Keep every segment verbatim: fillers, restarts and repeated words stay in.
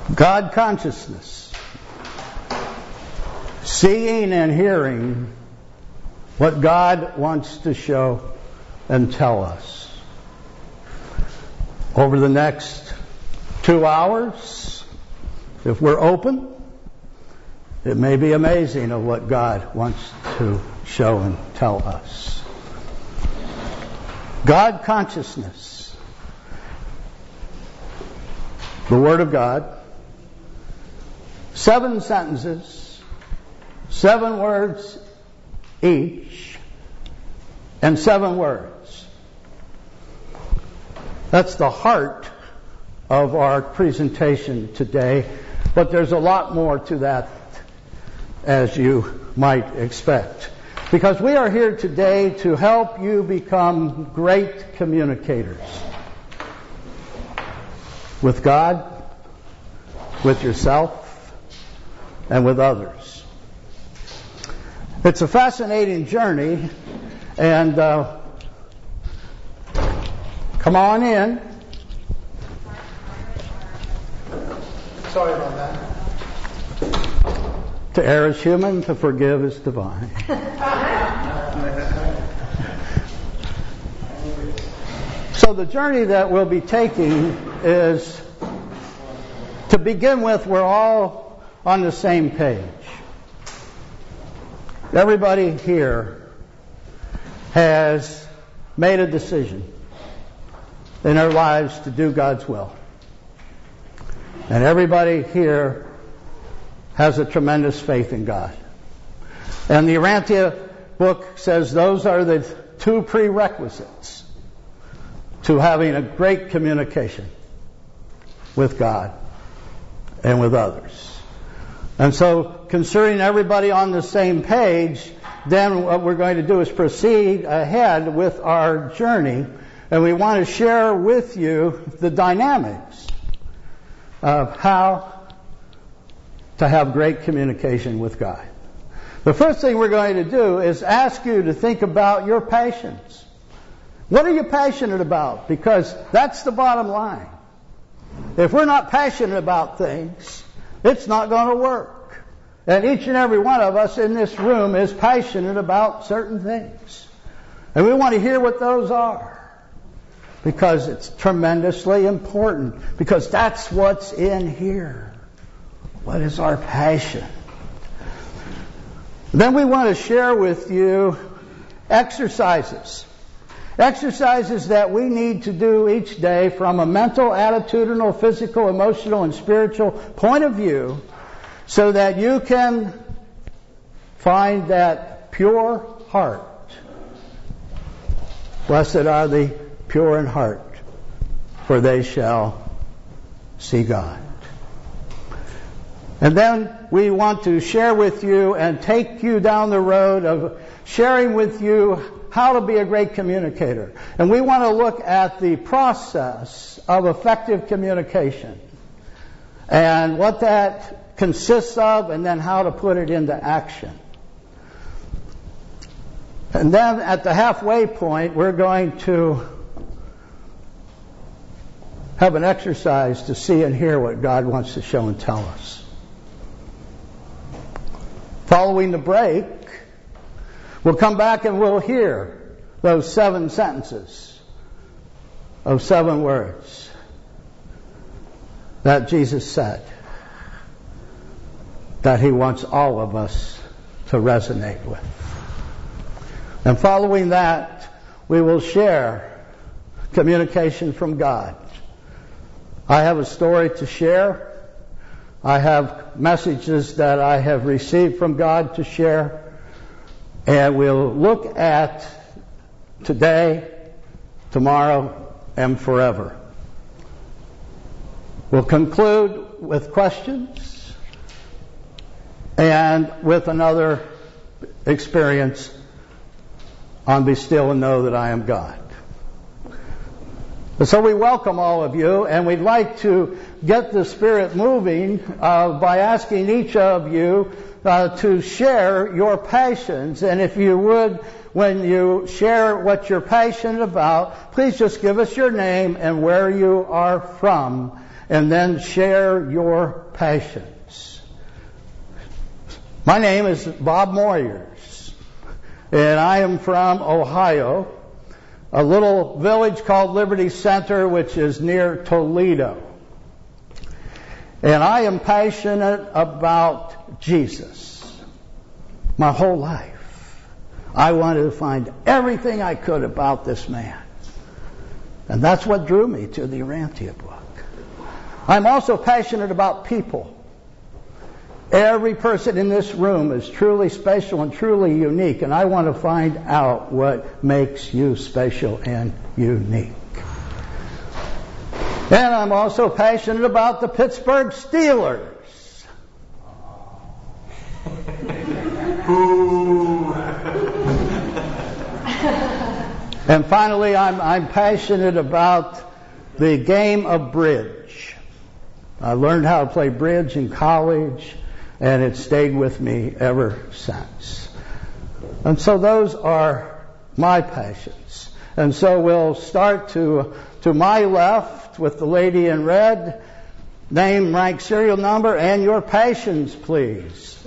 God consciousness. Seeing and hearing what God wants to show and tell us. Over the next two hours, if we're open, it may be amazing of what God wants to show and tell us. God consciousness. The Word of God. Seven sentences, seven words each, and seven words. That's the heart of our presentation today, but there's a lot more to that, as you might expect. Because we are here today to help you become great communicators with God, with yourself, and with others. It's a fascinating journey, and uh, come on in. Sorry about that. To err is human, to forgive is divine. So the journey that we'll be taking is, to begin with, we're all on the same page. Everybody here has made a decision in their lives to do God's will. And everybody here has a tremendous faith in God. And the Urantia book says those are the two prerequisites to having a great communication with God and with others. And so, considering everybody on the same page, then what we're going to do is proceed ahead with our journey, and we want to share with you the dynamics of how to have great communication with God. The first thing we're going to do is ask you to think about your passions. What are you passionate about? Because that's the bottom line. If we're not passionate about things, it's not going to work. And each and every one of us in this room is passionate about certain things. And we want to hear what those are. Because it's tremendously important. Because that's what's in here. What is our passion? Then we want to share with you exercises. Exercises that we need to do each day from a mental, attitudinal, physical, emotional, and spiritual point of view, so that you can find that pure heart. Blessed are the pure in heart, for they shall see God. And then we want to share with you and take you down the road of sharing with you how to be a great communicator. And we want to look at the process of effective communication and what that consists of, and then how to put it into action. And then at the halfway point, we're going to have an exercise to see and hear what God wants to show and tell us. Following the break, we'll come back and we'll hear those seven sentences of seven words that Jesus said that He wants all of us to resonate with. And following that, we will share communication from God. I have a story to share. I have messages that I have received from God to share. And we'll look at today, tomorrow, and forever. We'll conclude with questions and with another experience on Be Still and Know That I Am God. So we welcome all of you, and we'd like to get the Spirit moving uh, by asking each of you uh, to share your passions. And if you would, when you share what you're passionate about, please just give us your name and where you are from. and then share your passions. My name is Bob Moyers, and I am from Ohio, a little village called Liberty Center, which is near Toledo. And I am passionate about Jesus my whole life. I wanted to find everything I could about this man. And that's what drew me to the Urantia book. I'm also passionate about people. Every person in this room is truly special and truly unique, and I want to find out what makes you special and unique. And I'm also passionate about the Pittsburgh Steelers. And finally, I'm, I'm passionate about the game of bridge. I learned how to play bridge in college, and it stayed with me ever since. And so those are my passions. And so we'll start to, to my left with the lady in red. Name, rank, serial number, and your passions, please.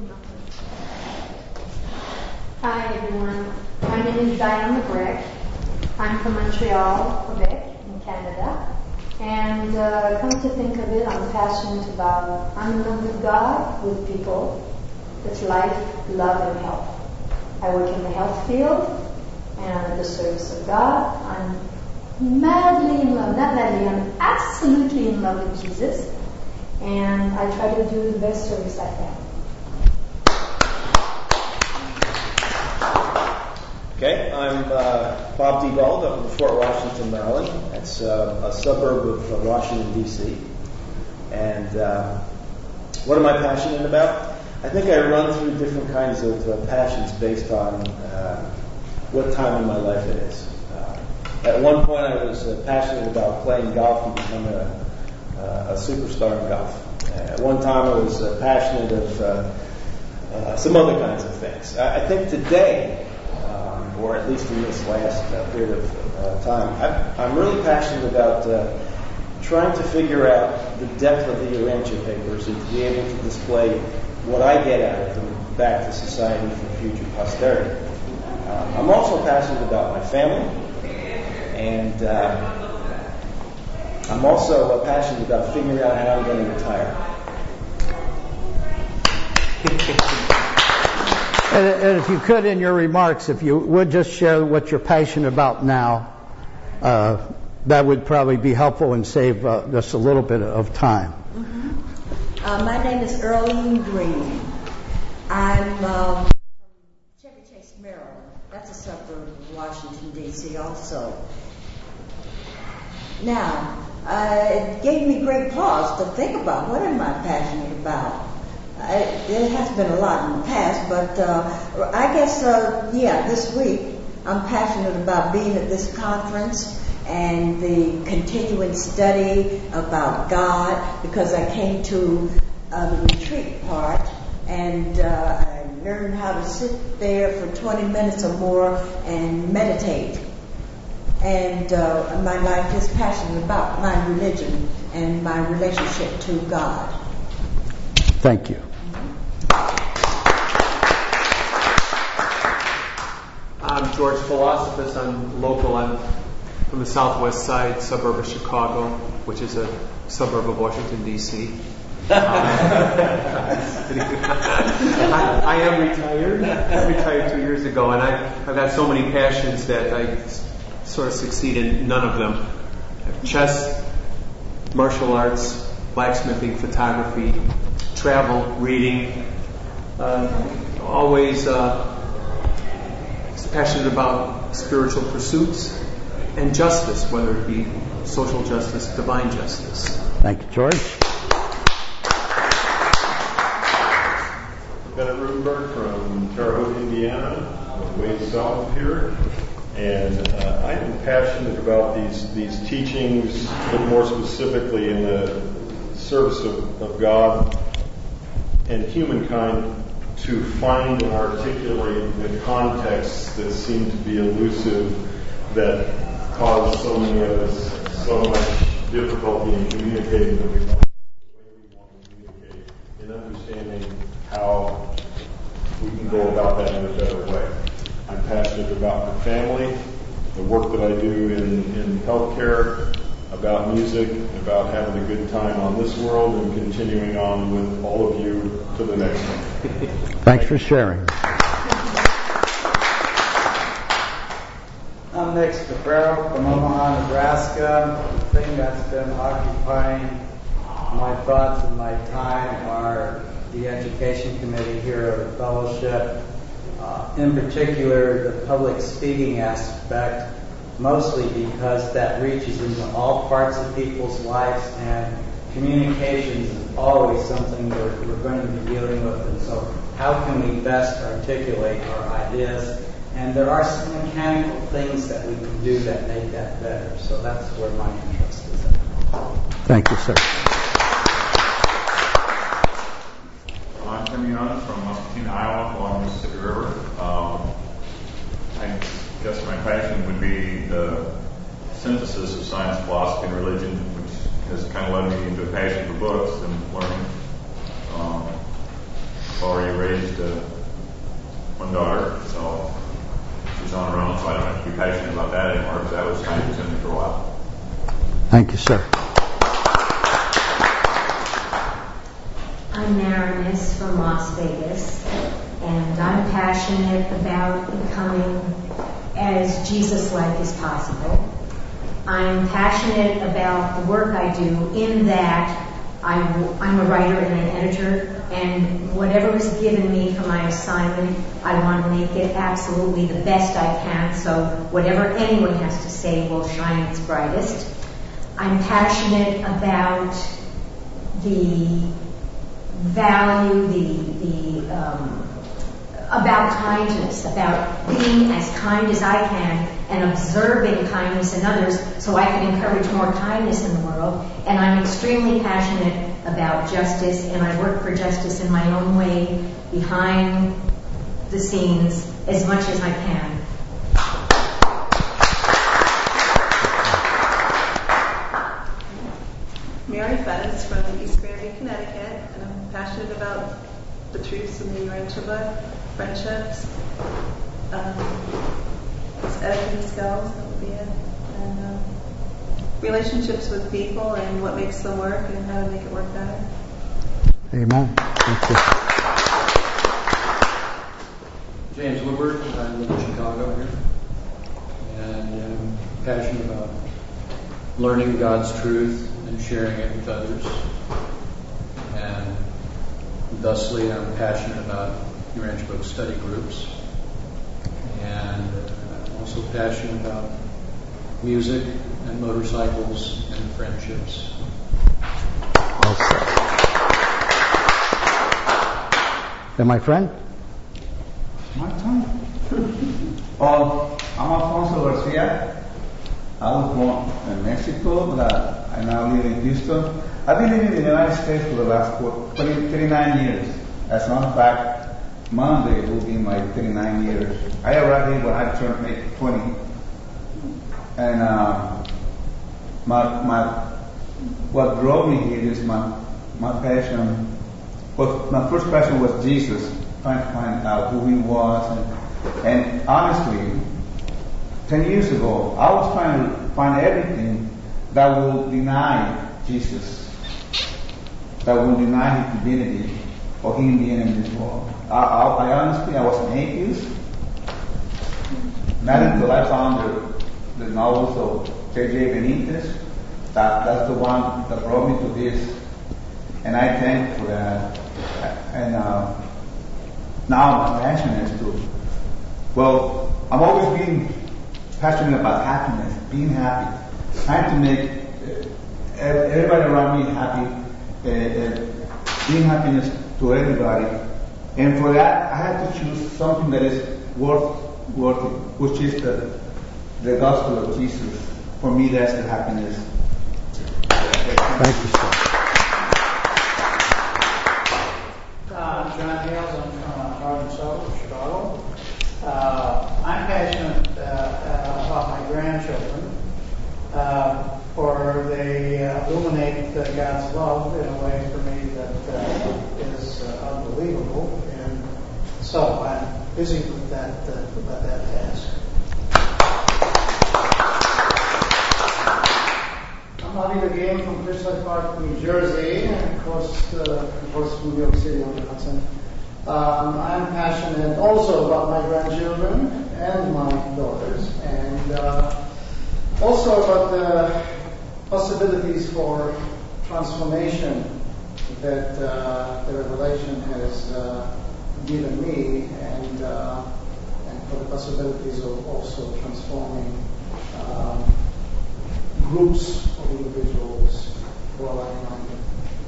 Hi, everyone. My name is Diane McGregor. I'm from Montreal, Quebec, in Canada. And uh, come to think of it, I'm passionate about, I'm in love with God, with people, with life, love, and health. I work in the health field, and I'm at the service of God. I'm madly in love, not madly, I'm absolutely in love with Jesus. And I try to do the best service I can. Okay, I'm uh, Bob DeBald. I'm from Fort Washington, Maryland. That's uh, a suburb of uh, Washington, D C And uh, what am I passionate about? I think I run through different kinds of uh, passions based on uh, what time in my life it is. Uh, at one point, I was uh, passionate about playing golf and becoming a, uh, a superstar in golf. Uh, at one time, I was uh, passionate of uh, uh, some other kinds of things. I, I think today, or at least in this last uh, period of uh, time, I'm, I'm really passionate about uh, trying to figure out the depth of the Urantia papers and to be able to display what I get out of them back to society for future posterity. Uh, I'm also passionate about my family, and uh, I'm also uh, passionate about figuring out how I'm going to retire. And if you could, in your remarks, if you would just share what you're passionate about now, uh, that would probably be helpful and save uh, just a little bit of time. Mm-hmm. Uh, my name is Earlene Green. I'm um, from Chevy Chase, Maryland. That's a suburb of Washington, D C also. Now, uh, it gave me great pause to think about what am I passionate about. I, there has been a lot in the past, but uh, I guess, uh, yeah, this week I'm passionate about being at this conference and the continuing study about God, because I came to uh, the retreat part and uh, I learned how to sit there for twenty minutes or more and meditate. And uh, my life is passionate about my religion and my relationship to God. Thank you. I'm George Philosophus. I'm local. I'm from the southwest side, suburb of Chicago, which is a suburb of Washington, D C Um, I, I am retired. I retired two years ago, and I, I've got so many passions that I s- sort of succeed in none of them. I have chess, martial arts, blacksmithing, photography, travel, reading. Uh, always uh, passionate about spiritual pursuits and justice, whether it be social justice, divine justice. Thank you, George. Bennett Rudenberg from Terre Haute, Indiana, way south of here. And uh, I am passionate about these these teachings, but more specifically in the service of, of God and humankind, to find and articulate the contexts that seem to be elusive, that cause so many of us so much difficulty in communicating that we want, the way we want to communicate, in understanding how we can go about that in a better way. I'm passionate about my family, the work that I do in, in healthcare, about music, about having a good time on this world, and continuing on with all of you to the next one. Thanks for sharing. I'm Nick Scaparro from Omaha, Nebraska. The thing that's been occupying my thoughts and my time are the education committee here at the fellowship. Uh, in particular, the public speaking aspect, mostly because that reaches into all parts of people's lives, and communications is always something we're, we're going to be dealing with. And so how can we best articulate our ideas? And there are some mechanical things that we can do that make that better. So that's where my interest is at. Thank you, sir. I'm Tim Young from Muscatine, Iowa, along the Mississippi River. Um, I guess my passion would be the synthesis of science, philosophy, and religion, which has kind of led me into a passion for books and learning. Um, I've already raised uh, one daughter, so she's on her own, so I don't have to be passionate about that anymore, because that was time consuming for a while. Thank you, sir. I'm Marinus from Las Vegas, and I'm passionate about becoming as Jesus-like as possible. I'm passionate about the work I do in that I, I'm a writer and an editor, and whatever is given me for my assignment, I want to make it absolutely the best I can, so whatever anyone has to say will shine its brightest. I'm passionate about the value, the, the um, about kindness, about being as kind as I can and observing kindness in others so I can encourage more kindness in the world. And I'm extremely passionate about justice, and I work for justice in my own way behind the scenes as much as I can. Mary Fettis from East Granby, Connecticut, and I'm passionate about the truths in the Urantia, friendships, um, etiquette skills, that would be it, and um, relationships with people and what makes them work and how to make it work better. Amen. Thank you. James Woodward, I live in Chicago here, and I'm passionate about learning God's truth and sharing it with others. And thusly, I'm passionate about Urantia Book study groups. And I'm also passionate about music and motorcycles and friendships. Well said. And my friend? My time. Oh, I'm Alfonso Garcia. I was born in Mexico, but I now live in Houston. I've been living in the United States for the last twenty, thirty-nine years. As a matter of fact, Monday will be my thirty-nine years. I arrived here when I turned twenty. And uh, my, my, what drove me here is my, my passion. Well, my first passion was Jesus, trying to find out who he was. And, and honestly, ten years ago, I was trying to find everything that will deny Jesus, that will deny his divinity or him being in this world. I, I, I honestly, I was an atheist. Not until I found the, the novels of J J Benitez. That, that's the one that brought me to this. And I thank for that. And uh, now my passion is to, well, I've always been passionate about happiness, being happy, trying to make uh, everybody around me happy, uh, uh, being happiness to everybody. And for that, I had to choose something that is worth, worth it, which is the, the gospel of Jesus. For me, that's the happiness. Thank you, sir. Uh, John Hales, I'm from uh, Northern Suburbs, Chicago. Uh, I'm passionate uh, uh, about my grandchildren, uh, for they busy with that, uh, with that task. I'm Avi again from Bridgeside Park, New Jersey, and of course, uh, of course from New York City on the Hudson. Um, I'm passionate also about my grandchildren and my daughters, and uh, also about the possibilities for transformation that uh, the Revelation has uh, given me, and uh, and for the possibilities of also transforming um, groups of individuals who are like-minded.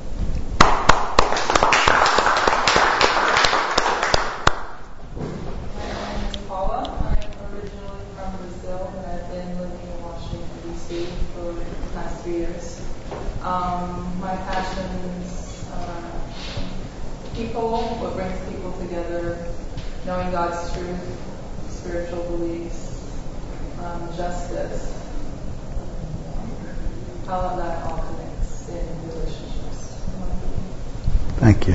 My name is Paula. I'm originally from Brazil, and I've been living in Washington, D C for the past three years. Um, my passions are people, what brings people together, knowing God's truth, spiritual beliefs, um, justice, how that all connects in relationships. Thank you.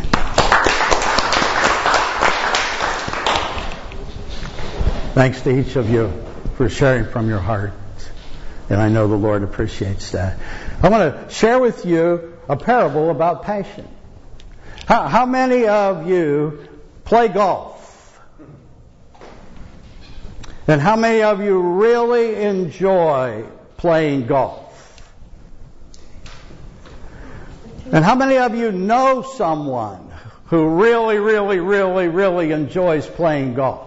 Thanks to each of you for sharing from your heart. And I know the Lord appreciates that. I want to share with you a parable about passion. How, how many of you play golf? And how many of you really enjoy playing golf? And how many of you know someone who really, really, really, really enjoys playing golf?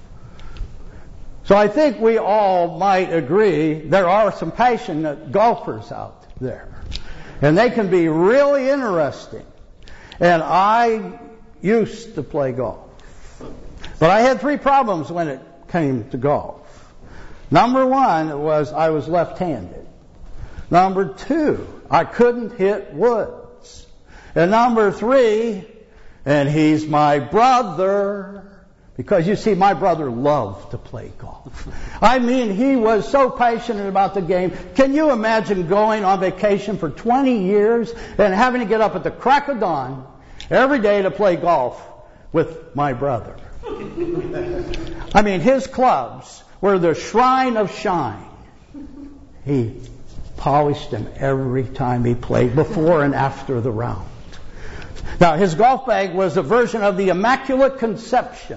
So I think we all might agree there are some passionate golfers out there. And they can be really interesting. And I used to play golf. But I had three problems when it came to golf. Number one was I was left-handed. Number two, I couldn't hit woods. And number three, and he's my brother, because you see, my brother loved to play golf. I mean, he was so passionate about the game. Can you imagine going on vacation for twenty years and having to get up at the crack of dawn every day to play golf with my brother? I mean, his clubs were the shrine of shine. He polished them every time he played, before and after the round. Now, his golf bag was a version of the Immaculate Conception.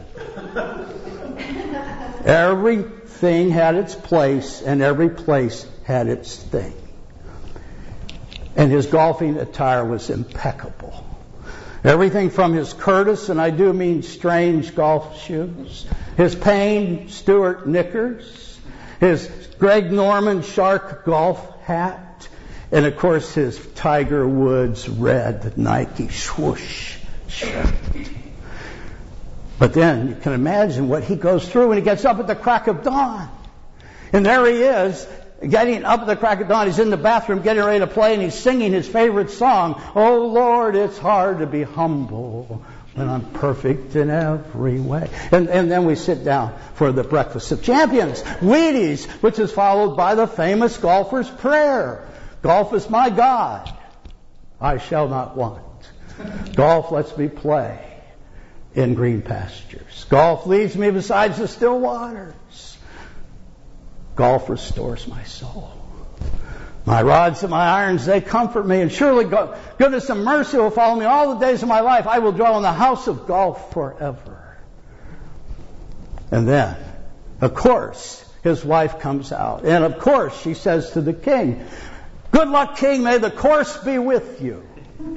Everything had its place, and every place had its thing. And his golfing attire was impeccable. Everything from his Curtis, and I do mean strange golf shoes, his Payne Stewart knickers, his Greg Norman Shark golf hat, and of course his Tiger Woods red Nike swoosh shirt. But then you can imagine what he goes through when he gets up at the crack of dawn. And there he is, getting up at the crack of dawn. He's in the bathroom getting ready to play, and he's singing his favorite song. Oh Lord, it's hard to be humble when I'm perfect in every way. And, and then we sit down for the Breakfast of Champions, Wheaties, which is followed by the famous golfer's prayer. Golf is my God. I shall not want. Golf lets me play in green pastures. Golf leads me beside the still waters. Golf restores my soul. My rods and my irons, they comfort me, and surely God, goodness and mercy will follow me all the days of my life. I will dwell in the house of golf forever. And then, of course, his wife comes out. And of course, she says to the king, "Good luck, king. May the course be with you."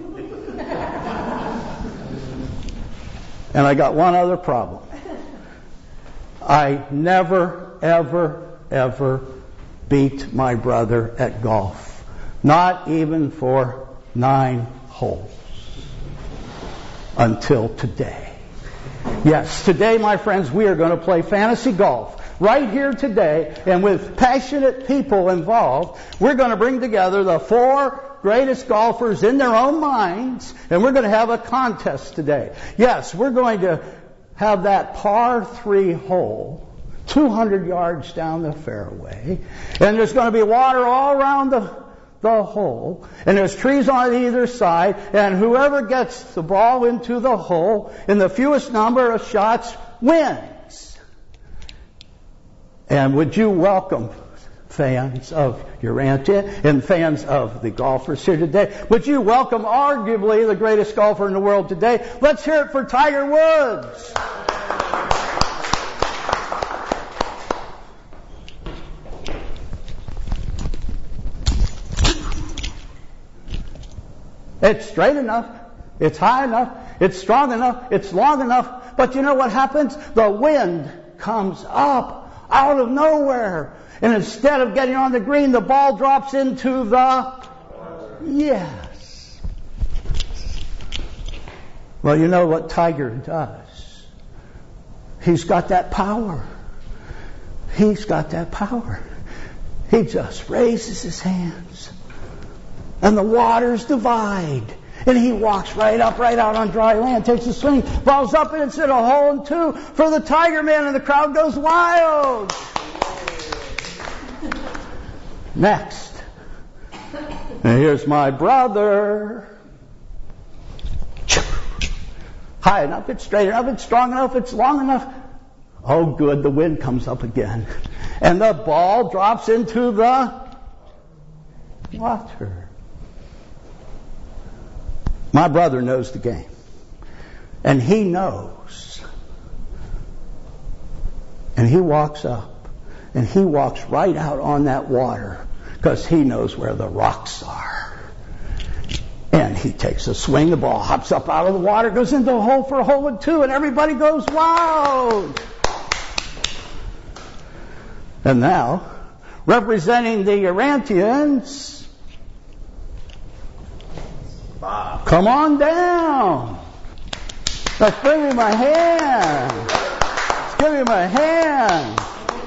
And I got one other problem. I never, ever, ever beat my brother at golf. Not even for nine holes. Until today. Yes, today, my friends, we are going to play fantasy golf. Right here today, and with passionate people involved, we're going to bring together the four greatest golfers in their own minds, and we're going to have a contest today. Yes, we're going to have that par three hole, two hundred yards down the fairway, and there's going to be water all around the, the hole, and there's trees on either side, and whoever gets the ball into the hole in the fewest number of shots wins. And would you welcome fans of Urantia and fans of the golfers here today? Would you welcome arguably the greatest golfer in the world today? Let's hear it for Tiger Woods. It's straight enough. It's high enough. It's strong enough. It's long enough. But you know what happens? The wind comes up out of nowhere. And instead of getting on the green, the ball drops into the... Yes. Well, you know what Tiger does? He's got that power. He's got that power. He just raises his hands. And the waters divide. And he walks right up, right out on dry land, takes a swing, balls up, and it's in a hole in two for the Tiger Man, and the crowd goes wild. Next. And here's my brother. High enough, it's straight enough, it's strong enough, it's long enough. Oh, good, the wind comes up again. And the ball drops into the water. My brother knows the game. And he knows. And he walks up. And he walks right out on that water because he knows where the rocks are. And he takes a swing. The ball hops up out of the water, goes into a hole for a hole in two, and everybody goes wild. And now, representing the Urantians, come on down. Let's bring me my hand. Let's give me my hand.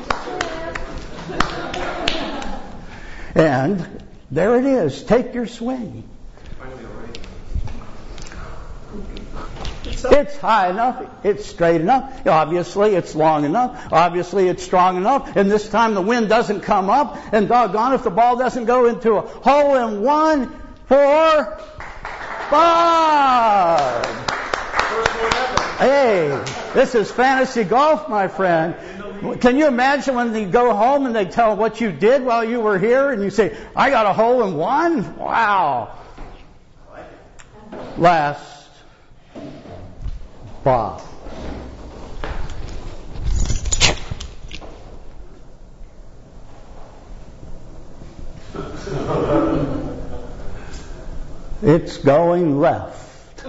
And there it is. Take your swing. It's high enough. It's straight enough. Obviously, it's long enough. Obviously, it's strong enough. And this time the wind doesn't come up. And doggone if the ball doesn't go into a hole in one for Bob. Hey, this is fantasy golf, my friend. Can you imagine when you go home and they tell what you did while you were here and you say, I got a hole in one? Wow. Last, Bob. It's going left.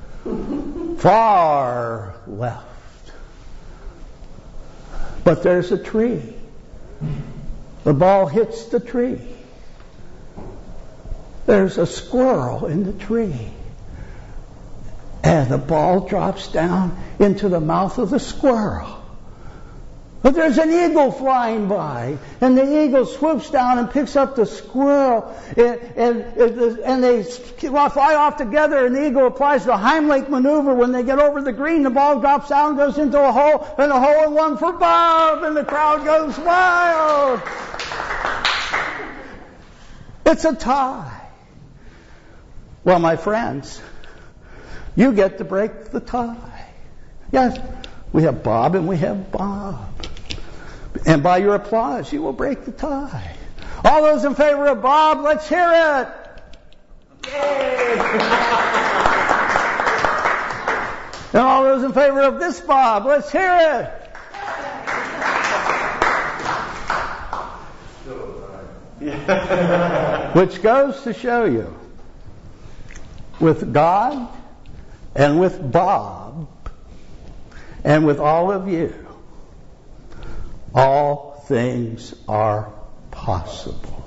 Far left. But there's a tree. The ball hits the tree. There's a squirrel in the tree. And the ball drops down into the mouth of the squirrel. But there's an eagle flying by, and the eagle swoops down and picks up the squirrel, and, and, and they fly off together, and the eagle applies the Heimlich maneuver. When they get over the green, the ball drops down and goes into a hole, and a hole in one for Bob, and the crowd goes wild. It's a tie. Well, my friends, you get to break the tie. Yes, we have Bob and we have Bob. And by your applause, you will break the tie. All those in favor of Bob, let's hear it. Yay! And all those in favor of this Bob, let's hear it. Which goes to show you, with God and with Bob and with all of you, all things are possible.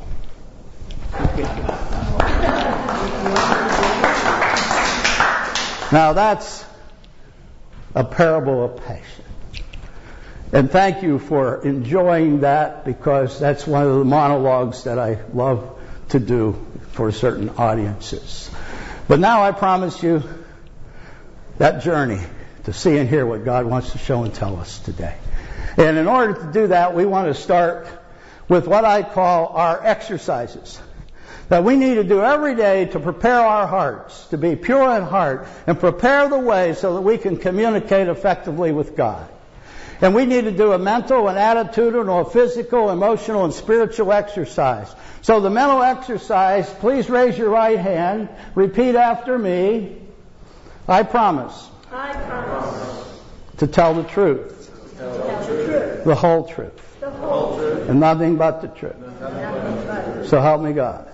Now that's a parable of passion. And thank you for enjoying that, because that's one of the monologues that I love to do for certain audiences. But now I promise you that journey to see and hear what God wants to show and tell us today. And in order to do that, we want to start with what I call our exercises that we need to do every day to prepare our hearts, to be pure in heart, and prepare the way so that we can communicate effectively with God. And we need to do a mental, an attitudinal, a physical, emotional, and spiritual exercise. So the mental exercise, please raise your right hand. Repeat after me. I promise. I promise. To tell the truth. To tell the truth. The whole truth. The whole truth. And nothing but the truth. So help me God.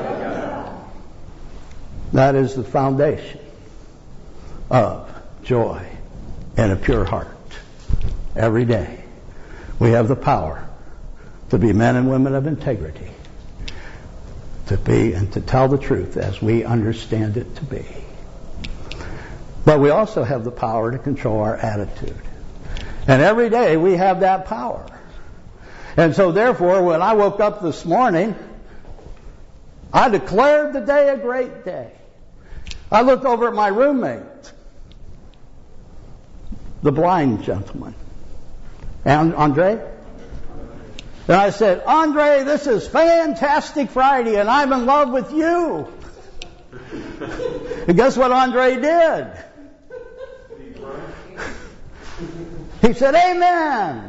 That is the foundation of joy and a pure heart. Every day we have the power to be men and women of integrity, to be and to tell the truth as we understand it to be. But we also have the power to control our attitude. And every day we have that power. And so therefore, when I woke up this morning, I declared the day a great day. I looked over at my roommate, the blind gentleman, and Andre. And I said, Andre, this is Fantastic Friday, and I'm in love with you. And guess what Andre did? He said, amen.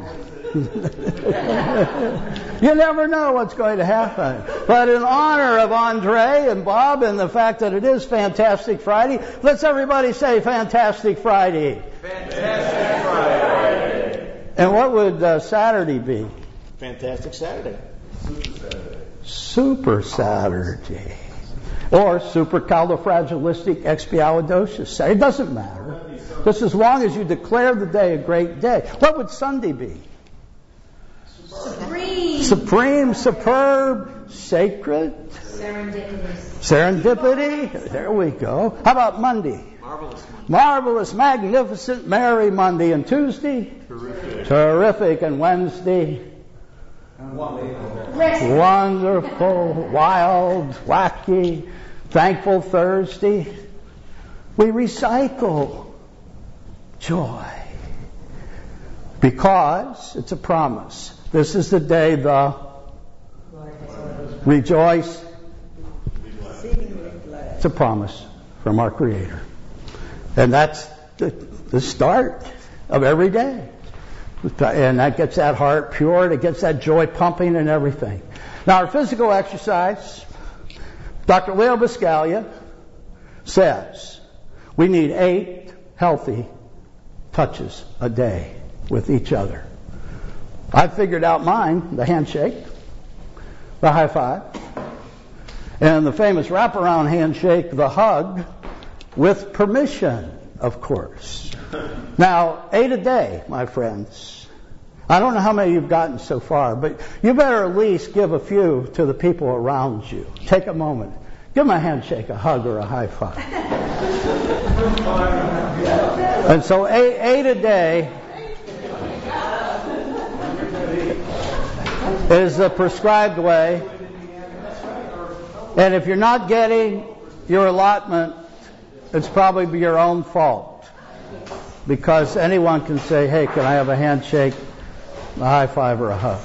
You never know what's going to happen. But in honor of Andre and Bob and the fact that it is Fantastic Friday, let's everybody say Fantastic Friday. Fantastic Friday. And what would uh, Saturday be? Fantastic Saturday. Super Saturday. Or supercalifragilisticexpialidocious. It doesn't matter. Just as long as you declare the day a great day. What would Sunday be? Supreme. Supreme, superb, sacred. Serendipity. Serendipity. There we go. How about Monday? Marvelous Monday. Marvelous, magnificent, merry Monday. And Tuesday? Terrific. Terrific. And Wednesday? Wonderful, wild, wacky, thankful Thursday. We recycle joy because it's a promise. This is the day the rejoice. It's a promise from our Creator. And that's the, the start of every day. And that gets that heart pure, it gets that joy pumping and everything. Now our physical exercise, Doctor Leo Buscaglia says we need eight healthy touches a day with each other. I figured out mine, the handshake, the high five, and the famous wraparound handshake, the hug, with permission, of course. Now, eight a day, my friends. I don't know how many you've gotten so far, but you better at least give a few to the people around you. Take a moment. Give them a handshake, a hug, or a high five. And so eight, eight a day is the prescribed way. And if you're not getting your allotment, it's probably your own fault. Because anyone can say, hey, can I have a handshake, a high five, or a hug?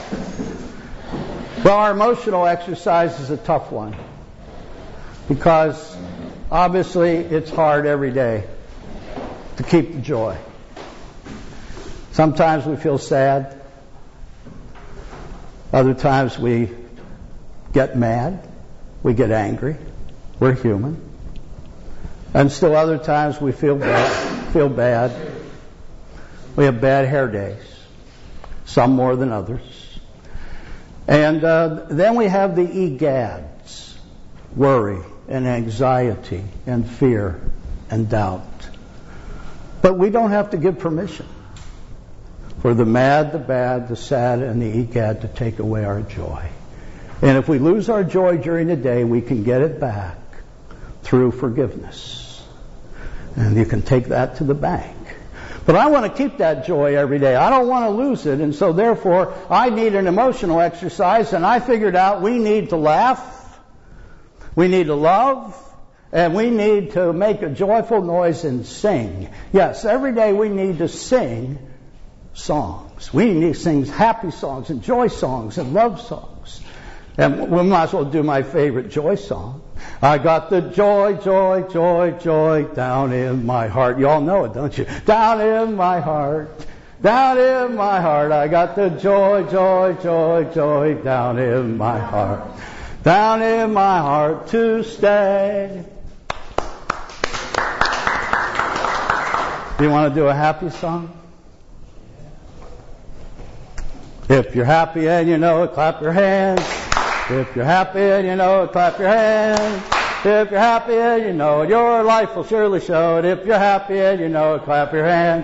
Well, our emotional exercise is a tough one. Because obviously it's hard every day to keep the joy. Sometimes we feel sad. Other times we get mad. We get angry. We're human. And still other times we feel bad. Feel bad. We have bad hair days. Some more than others. And uh, then we have the egads. Worry and anxiety and fear and doubt. But we don't have to give permission for the mad, the bad, the sad, and the egad to take away our joy. And if we lose our joy during the day, we can get it back through forgiveness. And you can take that to the bank. But I want to keep that joy every day. I don't want to lose it. And so therefore, I need an emotional exercise. And I figured out we need to laugh. We need to love. And we need to make a joyful noise and sing. Yes, every day we need to sing songs. We need to sing happy songs and joy songs and love songs. And we might as well do my favorite joy song. I got the joy, joy, joy, joy down in my heart. You all know it, don't you? Down in my heart. Down in my heart, I got the joy, joy, joy, joy down in my heart. Down in my heart to stay. Do you want to do a happy song? If you're happy and you know it, clap your hands. If you're happy and you know it, clap your hands. If you're happy and you know it, your life will surely show it. If you're happy and you know it, clap your hands.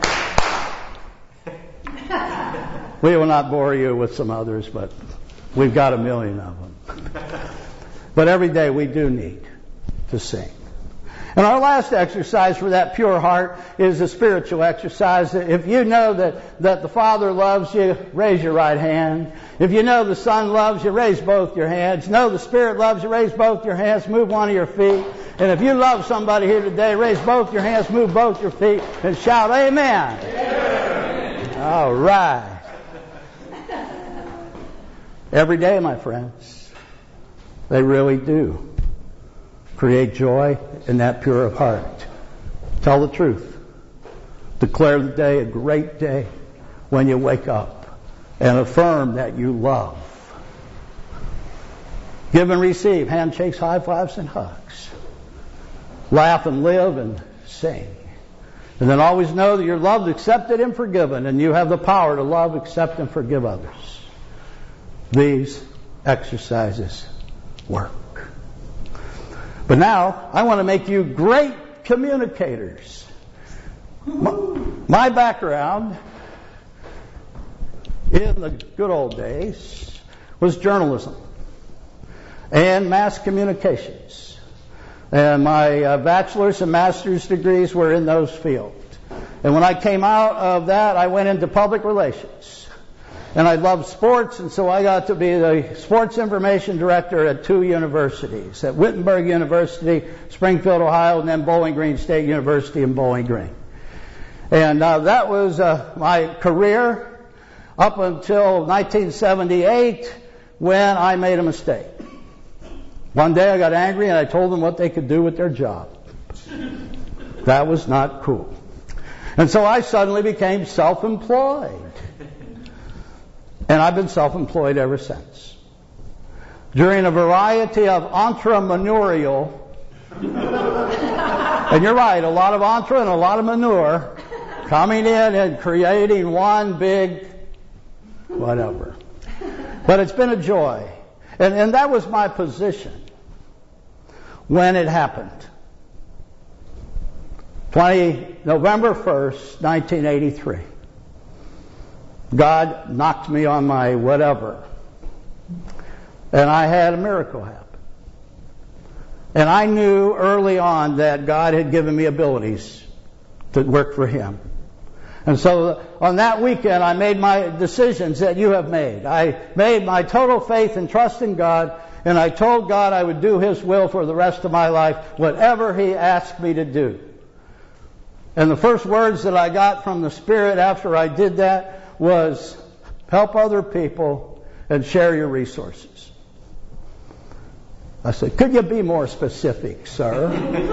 We will not bore you with some others, but we've got a million of them. But every day we do need to sing. And our last exercise for that pure heart is a spiritual exercise. If you know that, that the Father loves you, raise your right hand. If you know the Son loves you, raise both your hands. Know the Spirit loves you, raise both your hands, move one of your feet. And if you love somebody here today, raise both your hands, move both your feet, and shout, Amen. Amen. All right. Every day, my friends, they really do create joy in that pure of heart. Tell the truth. Declare the day a great day when you wake up, and affirm that you love. Give and receive, handshakes, high fives, and hugs. Laugh and live and sing. And then always know that you're loved, accepted, and forgiven, and you have the power to love, accept, and forgive others. These exercises work. But now, I want to make you great communicators. My, my background in the good old days was journalism and mass communications. And my uh, bachelor's and master's degrees were in those fields. And when I came out of that, I went into public relations. And I loved sports, and so I got to be the sports information director at two universities, at Wittenberg University, Springfield, Ohio, and then Bowling Green State University in Bowling Green. And uh, that was uh, my career up until nineteen seventy-eight, when I made a mistake. One day I got angry and I told them what they could do with their job. That was not cool. And so I suddenly became self-employed. And I've been self-employed ever since. During a variety of entrepreneurial, and you're right, a lot of entre and a lot of manure, coming in and creating one big whatever. But it's been a joy. And, and that was my position when it happened. November first, nineteen eighty-three. God knocked me on my whatever. And I had a miracle happen. And I knew early on that God had given me abilities to work for Him. And so on that weekend, I made my decisions that you have made. I made my total faith and trust in God, and I told God I would do His will for the rest of my life, whatever He asked me to do. And the first words that I got from the Spirit after I did that was, help other people and share your resources. I said, could you be more specific, sir?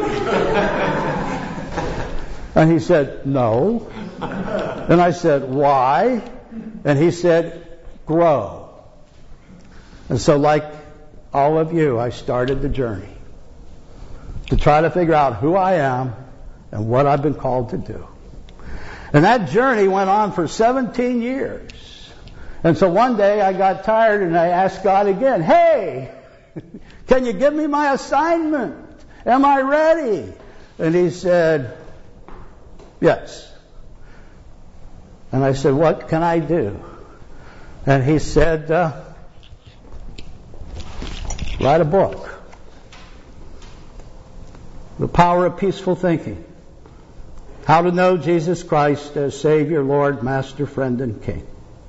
And he said, no. And I said, why? And he said, grow. And so like all of you, I started the journey to try to figure out who I am and what I've been called to do. And that journey went on for seventeen years. And so one day I got tired and I asked God again, hey, can you give me my assignment? Am I ready? And He said, yes. And I said, what can I do? And He said, uh, write a book. The Power of Peaceful Thinking. How to know Jesus Christ as Savior, Lord, Master, Friend, and King.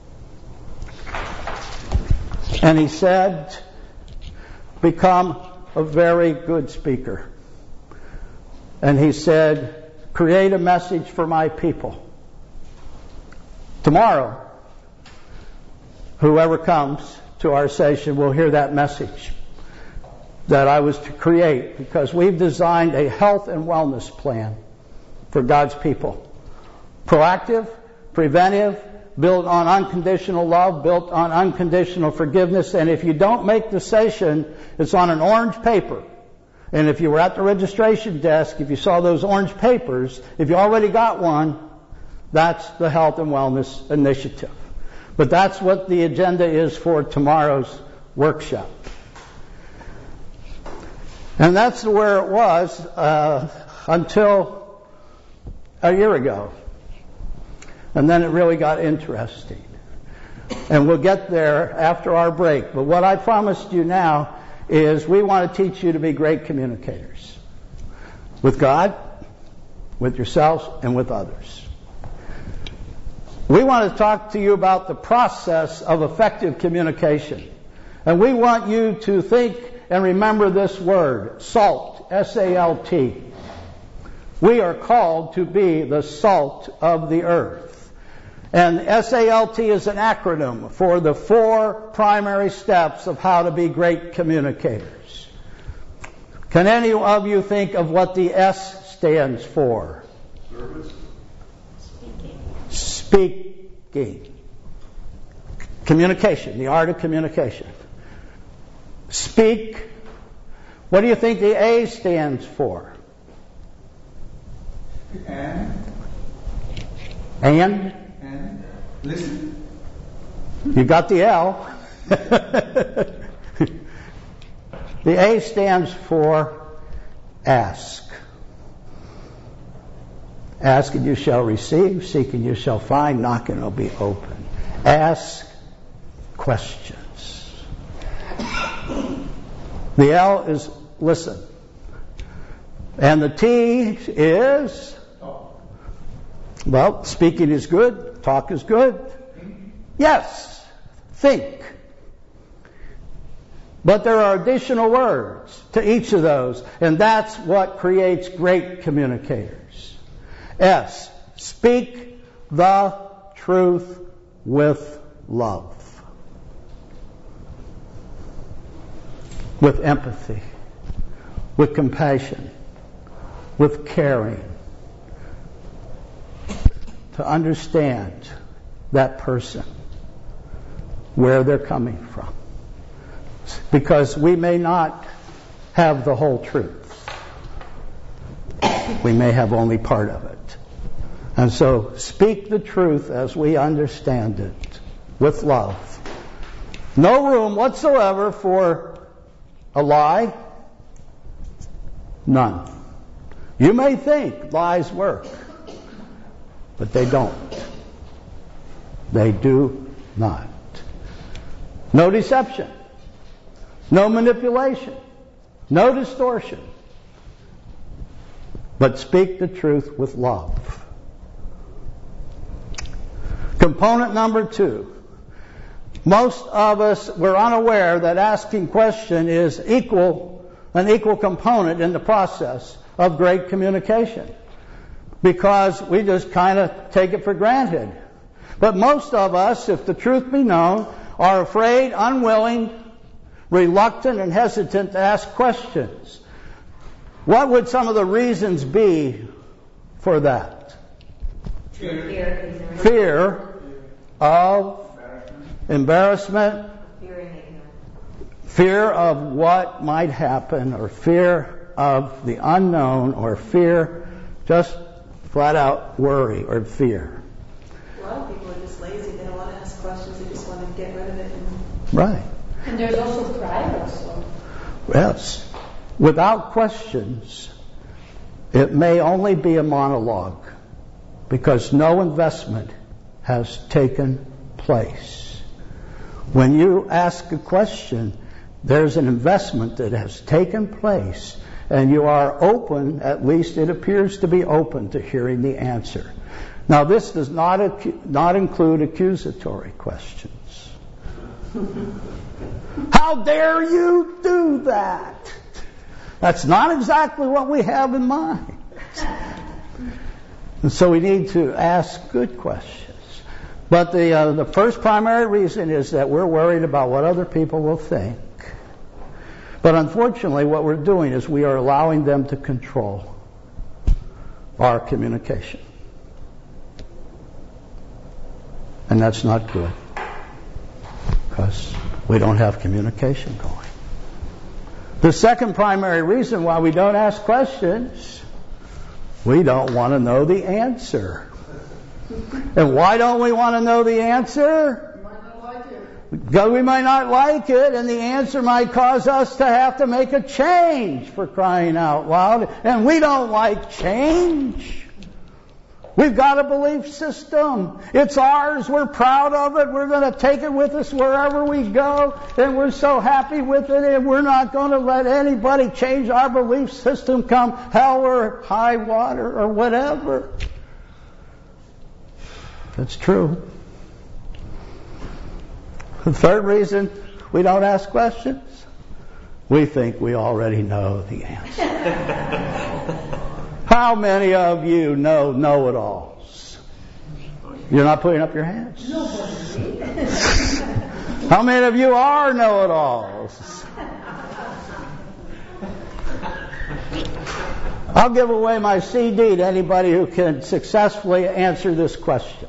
And He said, become a very good speaker. And He said, create a message for my people. Tomorrow, whoever comes to our session will hear that message that I was to create, because we've designed a health and wellness plan for God's people. Proactive, preventive, built on unconditional love, built on unconditional forgiveness. And if you don't make the session, it's on an orange paper. And if you were at the registration desk, if you saw those orange papers, if you already got one, that's the Health and Wellness Initiative. But that's what the agenda is for tomorrow's workshop. And that's where it was uh, until a year ago. And then it really got interesting. And we'll get there after our break. But what I promised you now is we want to teach you to be great communicators. With God, with yourselves, and with others. We want to talk to you about the process of effective communication. And we want you to think and remember this word, SALT, S A L T. We are called to be the salt of the earth. And S A L T is an acronym for the four primary steps of how to be great communicators. Can any of you think of what the S stands for? Service. Speaking. Communication, the art of communication. Speak. What do you think the A stands for? And. And? And. Listen. You got the L. The A stands for ask. Ask and you shall receive, seek and you shall find, knock and it'll be open. Ask questions. The L is listen. And the T is, well, speaking is good, talk is good. Yes, think. But there are additional words to each of those, and that's what creates great communicators. S, speak the truth with love. With empathy. With compassion. With caring. To understand that person, where they're coming from. Because we may not have the whole truth. We may have only part of it. And so speak the truth as we understand it with love. No room whatsoever for a lie. None. You may think lies work, but they don't. They do not. No deception. No manipulation. No distortion. But speak the truth with love. Component number two. Most of us were unaware that asking question is equal, an equal component in the process of great communication. Because we just kind of take it for granted. But most of us, if the truth be known, are afraid, unwilling, reluctant, and hesitant to ask questions. What would some of the reasons be for that? Fear. Fear of embarrassment. Fear of what might happen, or fear of the unknown, or fear, just flat out worry or fear. A lot of people are just lazy. They don't want to ask questions. They just want to get rid of it. And Right. And there's also pride also. Yes. Without questions, it may only be a monologue because no investment has taken place. When you ask a question, there's an investment that has taken place, and you are open, at least it appears to be open, to hearing the answer. Now, this does not, acu- not include accusatory questions. How dare you do that? That's not exactly what we have in mind. And so we need to ask good questions. But the uh, the first primary reason is that we're worried about what other people will think. But unfortunately, what we're doing is we are allowing them to control our communication. And that's not good, because we don't have communication going. The second primary reason why we don't ask questions, we don't want to know the answer. And why don't we want to know the answer? Because we might not like it, and the answer might cause us to have to make a change, for crying out loud. And we don't like change. We've got a belief system. It's ours. We're proud of it. We're going to take it with us wherever we go. And we're so happy with it. And we're not going to let anybody change our belief system, come hell or high water or whatever. That's true. The third reason we don't ask questions, we think we already know the answer. How many of you know know-it-alls? You're not putting up your hands? How many of you are know-it-alls? I'll give away my C D to anybody who can successfully answer this question.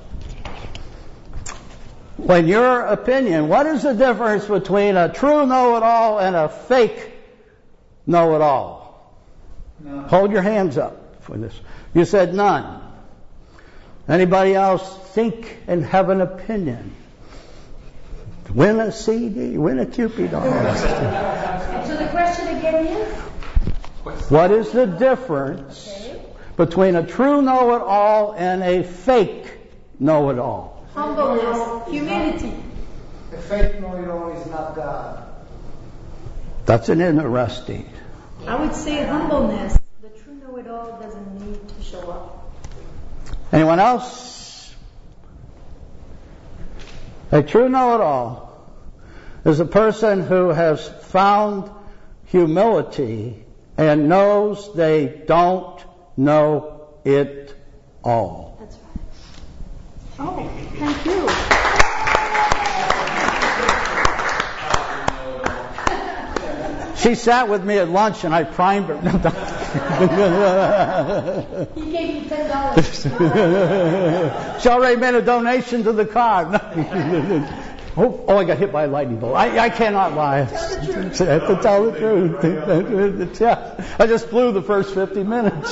In your opinion, what is the difference between a true know-it-all and a fake know-it-all? No. Hold your hands up for this. You said none. Anybody else think and have an opinion? Win a C D, win a Cupid doll. So the question again is? What is the difference okay. between a true know-it-all and a fake know-it-all? Humbleness, humility. A fake know-it-all is not God. That's an interesting. I would say humbleness. The true know-it-all doesn't need to show up. Anyone else? A true know-it-all is a person who has found humility and knows they don't know it all. That's right. Oh, thank you. She sat with me at lunch and I primed her. He gave you ten dollars. She already made a donation to the cause. Oh, oh, I got hit by a lightning bolt. I, I cannot lie. Tell the truth. I have to tell the truth. Yeah. I just flew the first fifty minutes.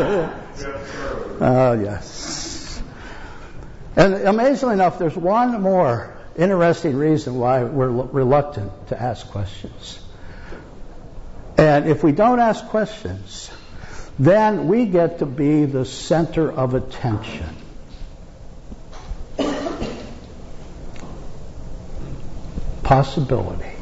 Oh, yes. And amazingly enough, there's one more interesting reason why we're reluctant to ask questions. And if we don't ask questions, then we get to be the center of attention. Possibility.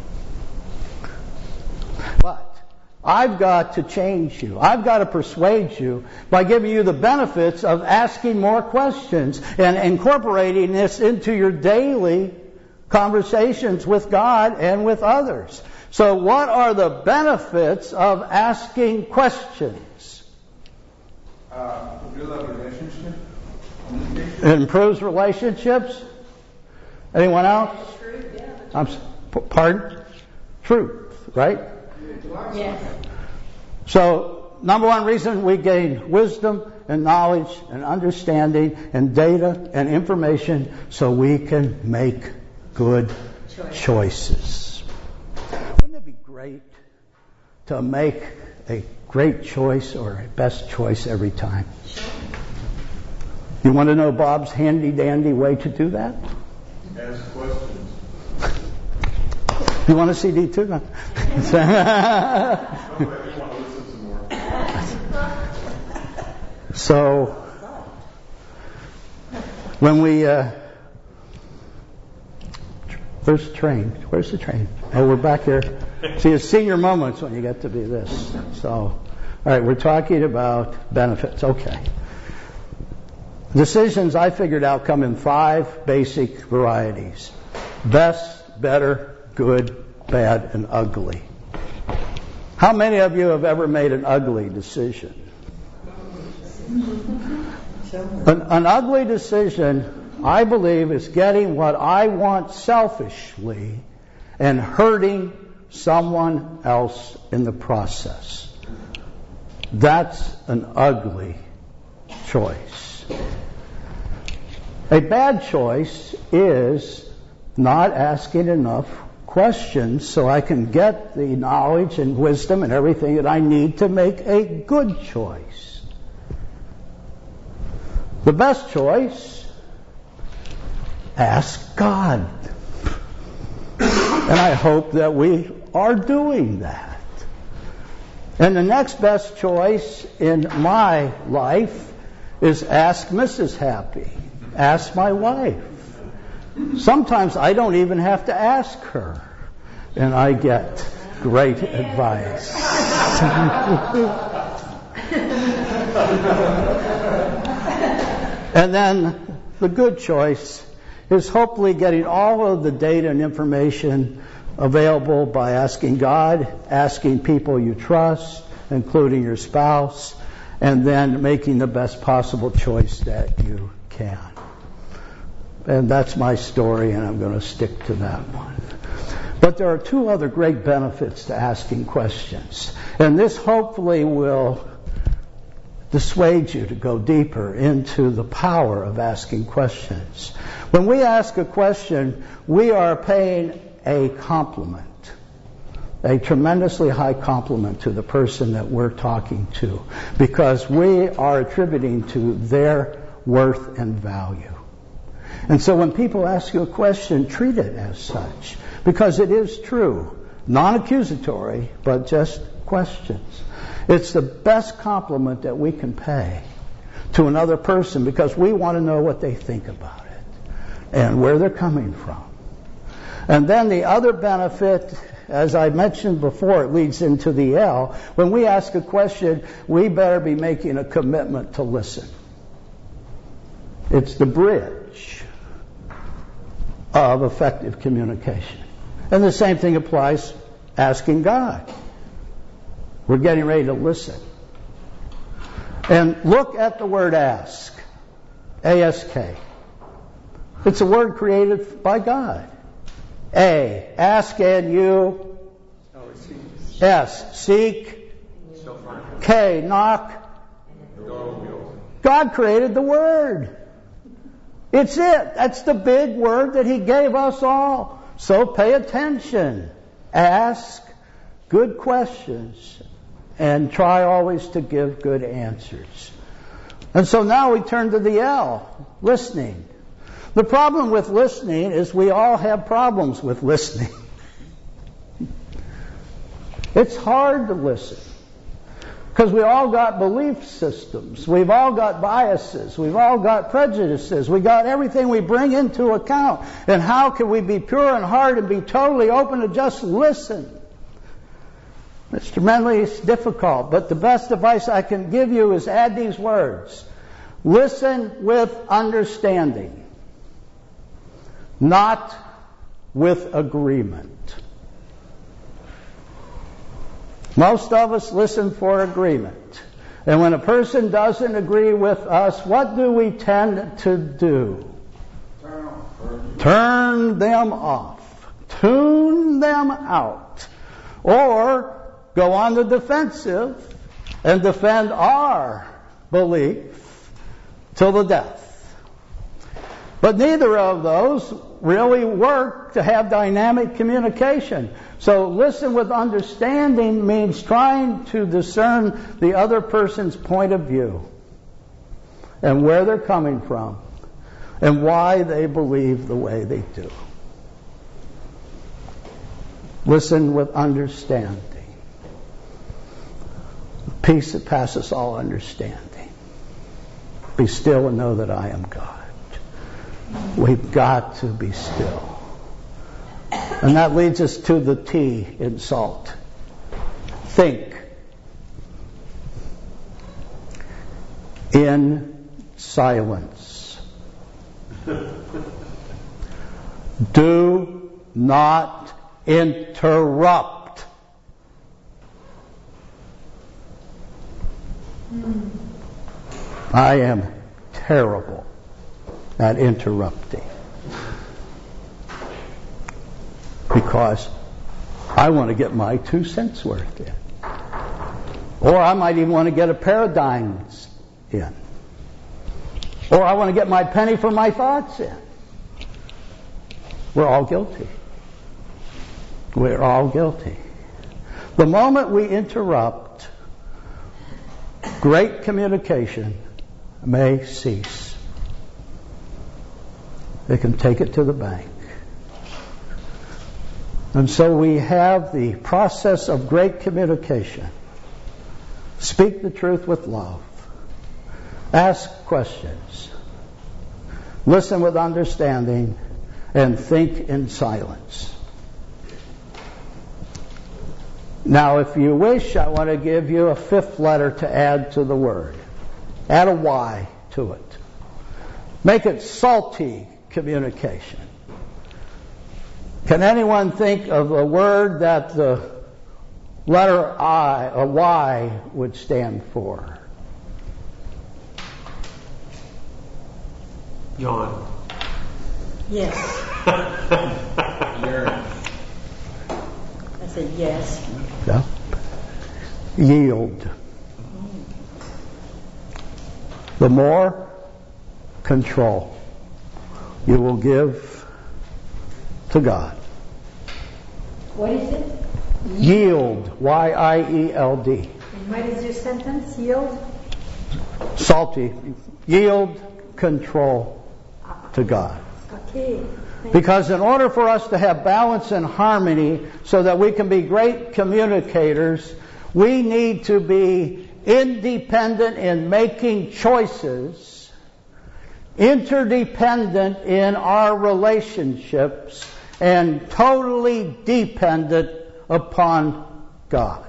But I've got to change you. I've got to persuade you by giving you the benefits of asking more questions and incorporating this into your daily conversations with God and with others. So what are the benefits of asking questions? Uh, build a relationship. It improves relationships. Anyone else? I'm, pardon? Truth, right? Yes. So, number one reason we gain wisdom and knowledge and understanding and data and information so we can make good Choice. choices. Wouldn't it be great to make a great choice or a best choice every time? You want to know Bob's handy-dandy way to do that? Ask questions. You want a C D too? No? So, when we, uh, where's the train? Where's the train? Oh, we're back here. See, it's senior moments when you get to be this. So, all right, we're talking about benefits. Okay. Decisions, I figured out, come in five basic varieties. Best, better, good, bad, and ugly. How many of you have ever made an ugly decision? An, an ugly decision, I believe, is getting what I want selfishly and hurting someone else in the process. That's an ugly choice. A bad choice is not asking enough questions so I can get the knowledge and wisdom and everything that I need to make a good choice. The best choice, ask God. And I hope that we are doing that. And the next best choice in my life is ask Missus Happy. Ask my wife. Sometimes I don't even have to ask her, and I get great advice. And then the good choice is hopefully getting all of the data and information available by asking God, asking people you trust, including your spouse, and then making the best possible choice that you can. And that's my story, and I'm going to stick to that one. But there are two other great benefits to asking questions. And this hopefully will dissuade you to go deeper into the power of asking questions. When we ask a question, we are paying a compliment, a tremendously high compliment to the person that we're talking to, because we are attributing to their worth and value. And so when people ask you a question, treat it as such, because it is true, non-accusatory, but just questions. It's the best compliment that we can pay to another person, because we want to know what they think about it and where they're coming from. And then the other benefit, as I mentioned before, it leads into the L. When we ask a question, we better be making a commitment to listen. It's the bridge of effective communication. And the same thing applies asking God. We're getting ready to listen. And look at the word ask. A S K. It's a word created by God. A, ask and you. S, seek. K, knock. God created the word. It's it. That's the big word that He gave us all. So pay attention. Ask good questions and try always to give good answers. And so now we turn to the L, listening. The problem with listening is we all have problems with listening. It's hard to listen because we all got belief systems. We've all got biases. We've all got prejudices. We got everything we bring into account. And how can we be pure in heart and be totally open to just listen? It's tremendously difficult, but the best advice I can give you is add these words. Listen with understanding, not with agreement. Most of us listen for agreement. And when a person doesn't agree with us, what do we tend to do? Turn them off. Tune them out. Or go on the defensive and defend our belief till the death. But neither of those really work to have dynamic communication. So listen with understanding means trying to discern the other person's point of view and where they're coming from and why they believe the way they do. Listen with understanding. Peace that passes all understanding. Be still and know that I am God. We've got to be still. And that leads us to the T in SALT. Think. In silence. Do not interrupt. I am terrible at interrupting. Because I want to get my two cents worth in. Or I might even want to get a pair of dimes in. Or I want to get my penny for my thoughts in. We're all guilty. We're all guilty. The moment we interrupt, great communication may cease. They can take it to the bank. And so we have the process of great communication. Speak the truth with love. Ask questions. Listen with understanding. And think in silence. Now, if you wish, I want to give you a fifth letter to add to the word. Add a Y to it. Make it salty communication. Can anyone think of a word that the letter I, a Y, would stand for? Yawn. Yes. I said yes. Yeah. Yield. The more control you will give to God. What is it? Yield. Y I E L D. And what is your sentence? Yield? Salty. Yield control to God. Okay. Because in order for us to have balance and harmony so that we can be great communicators, we need to be independent in making choices, interdependent in our relationships, and totally dependent upon God.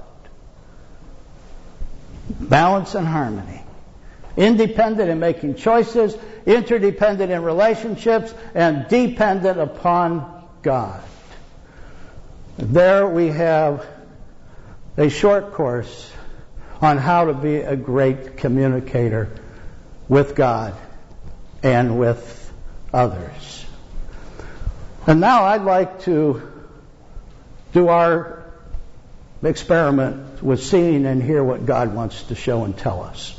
Balance and harmony. Independent in making choices, interdependent in relationships, and dependent upon God. There we have a short course on how to be a great communicator with God and with others. And now I'd like to do our experiment with seeing and hear what God wants to show and tell us.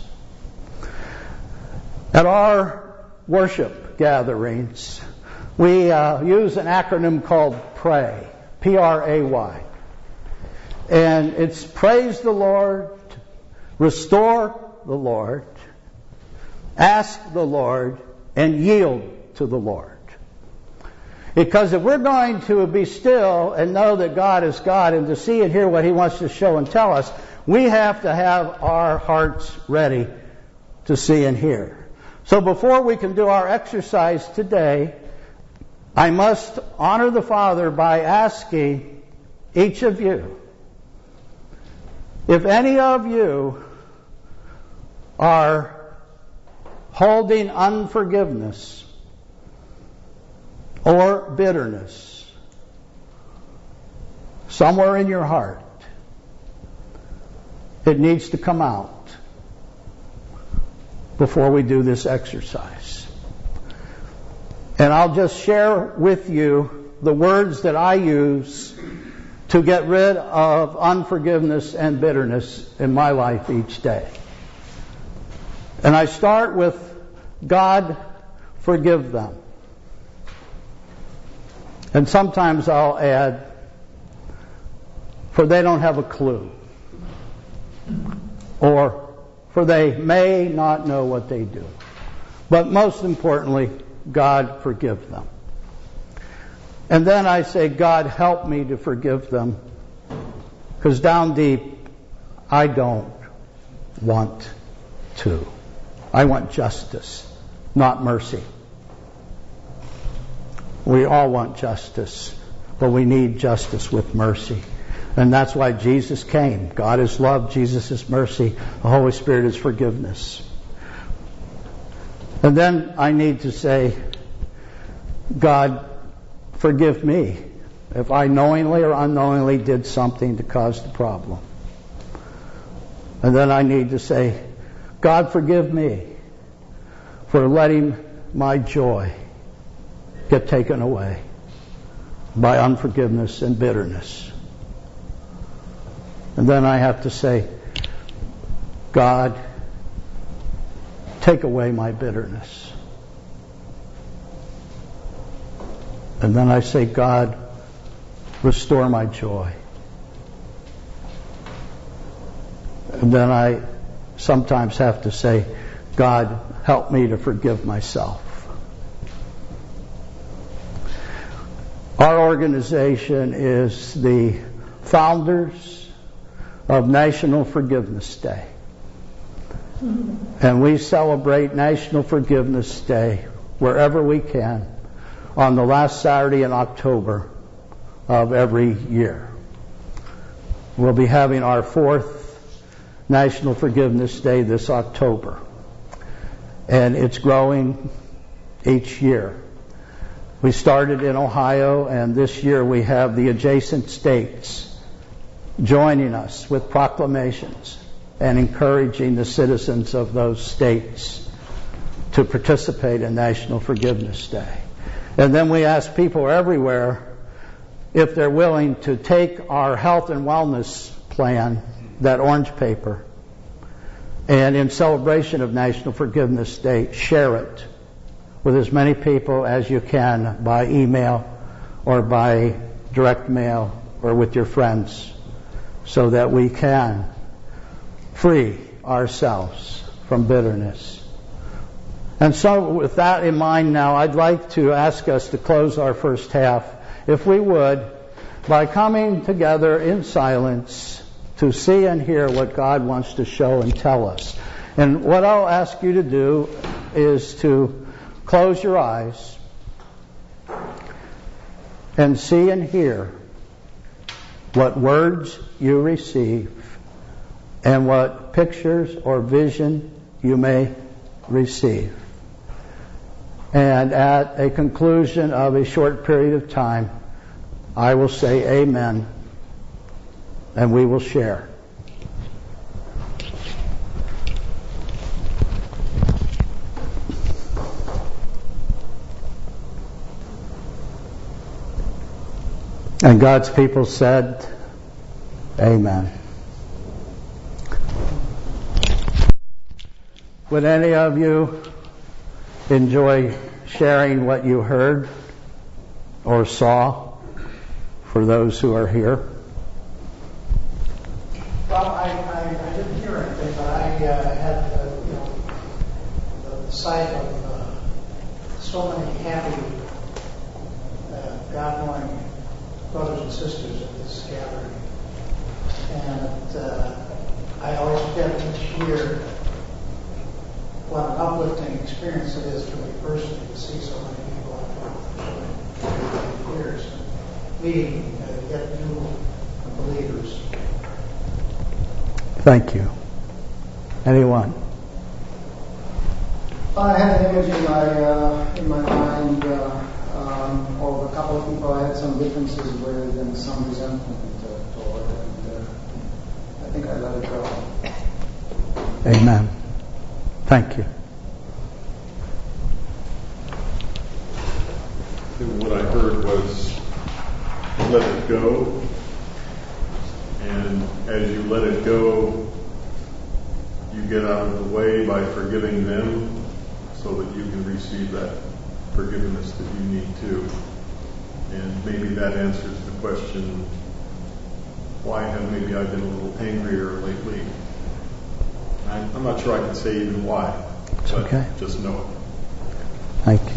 At our worship gatherings, we uh, use an acronym called PRAY, P R A Y. And it's praise the Lord, restore the Lord, ask the Lord, and yield to the Lord. Because if we're going to be still and know that God is God and to see and hear what He wants to show and tell us, we have to have our hearts ready to see and hear. So before we can do our exercise today, I must honor the Father by asking each of you, if any of you are holding unforgiveness or bitterness somewhere in your heart, it needs to come out before we do this exercise. And I'll just share with you the words that I use to get rid of unforgiveness and bitterness in my life each day. And I start with, God, forgive them. And sometimes I'll add, for they don't have a clue. Or, for they may not know what they do. But most importantly, God, forgive them. And then I say, God, help me to forgive them. Because down deep, I don't want to. I want justice, not mercy. We all want justice, but we need justice with mercy. And that's why Jesus came. God is love, Jesus is mercy, the Holy Spirit is forgiveness. And then I need to say, God, forgive me if I knowingly or unknowingly did something to cause the problem. And then I need to say, God, forgive me for letting my joy get taken away by unforgiveness and bitterness. And then I have to say, God, take away my bitterness. And then I say, God, restore my joy. And then I sometimes have to say, God, help me to forgive myself. Our organization is the founders of National Forgiveness Day. And we celebrate National Forgiveness Day wherever we can on the last Saturday in October of every year. We'll be having our fourth National Forgiveness Day this October. And it's growing each year. We started in Ohio, and this year we have the adjacent states joining us with proclamations and encouraging the citizens of those states to participate in National Forgiveness Day. And then we ask people everywhere if they're willing to take our health and wellness plan, that orange paper, and in celebration of National Forgiveness Day, share it with as many people as you can by email or by direct mail or with your friends, so that we can free ourselves from bitterness. And so with that in mind now, I'd like to ask us to close our first half, if we would, by coming together in silence to see and hear what God wants to show and tell us. And what I'll ask you to do is to close your eyes and see and hear what words you receive and what pictures or vision you may receive. And at a conclusion of a short period of time, I will say amen, and we will share. And God's people said, amen. Would any of you enjoy sharing what you heard or saw for those who are here? Well, I, I, I didn't hear anything, but I uh, had uh, you know the, the sight of uh, so many happy, uh, God-knowing brothers and sisters at this gathering, and uh, I always get each year what an uplifting experience it is for me personally to see so many people I've worked for so many years, meeting and get new believers. Thank you. Anyone? I had an image in my uh, in my mind uh, um, of a couple of people I had some differences with and some resentment uh, toward, and uh, I think I let it go. Amen. Thank you. And what I heard was, let it go. And as you let it go, you get out of the way by forgiving them so that you can receive that forgiveness that you need to. And maybe that answers the question, why have maybe I been a little angrier lately? I'm, I'm not sure I can say even why. It's but okay. Just know it. Thank you.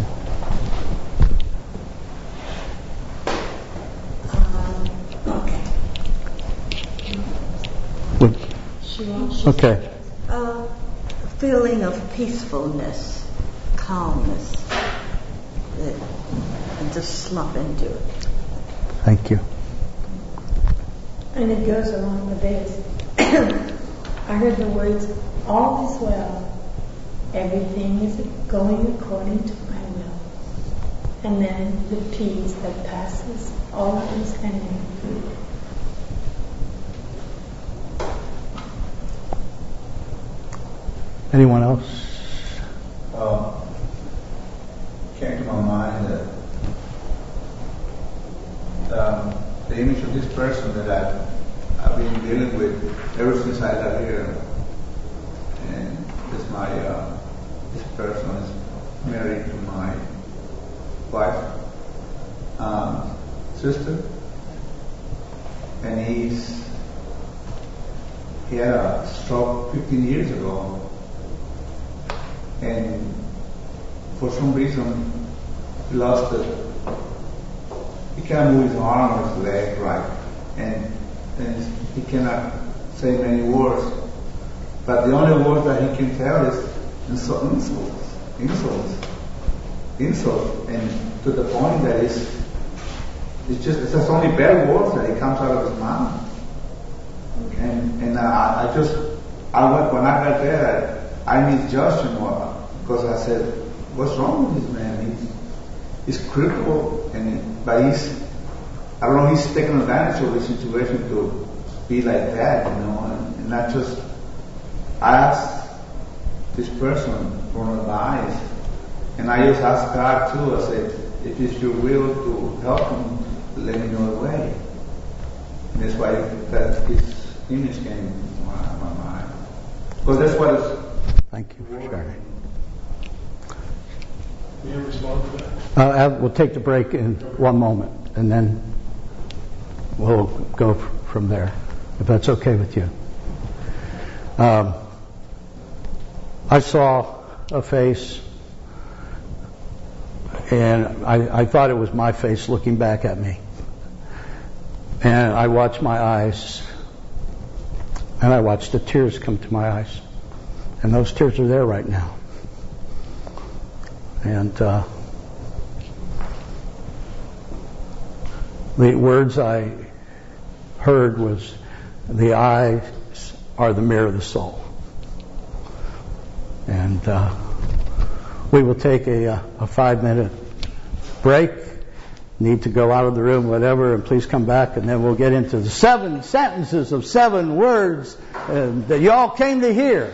Okay. A feeling of peacefulness, calmness, that, and just slump into it. Thank you. And it goes along with this. I heard the words, all is well, everything is going according to my will. And then the peace that passes all understanding. Anyone else? Uh, came to my mind that um, the image of this person that I've, I've been dealing with ever since I got here, and it's my uh, person is married to my wife, um, sister, and he's he had a stroke fifteen years ago, and for some reason he lost it. He can't move his arm or his leg right, and, and he cannot say many words. But the only word that he can tell is insult, insults, insults, insults, and to the point that it's, it's just it's just only bad words that he comes out of his mouth. And and I, I just I went when I got there I, I misjudged him because I said, what's wrong with this man? He's he's crippled, and but he's I don't know he's taking advantage of the situation to be like that, you know, and, and not just. I asked this person for advice, and I just asked God too. I said, if it's your will to help him, let me know the way. And that's why that his image came into my, my mind. Because that's what it's. Thank you for sharing. Can you respond to that? Uh, we'll take the break in one moment, and then we'll go f- from there, if that's okay with you. Um, I saw a face, and I, I thought it was my face looking back at me. And I watched my eyes, and I watched the tears come to my eyes. And those tears are there right now. And uh, the words I heard was, the eyes are the mirror of the soul. And uh, we will take a, a five-minute break. Need to go out of the room, whatever, and please come back, and then we'll get into the seven sentences of seven words uh, that you all came to hear.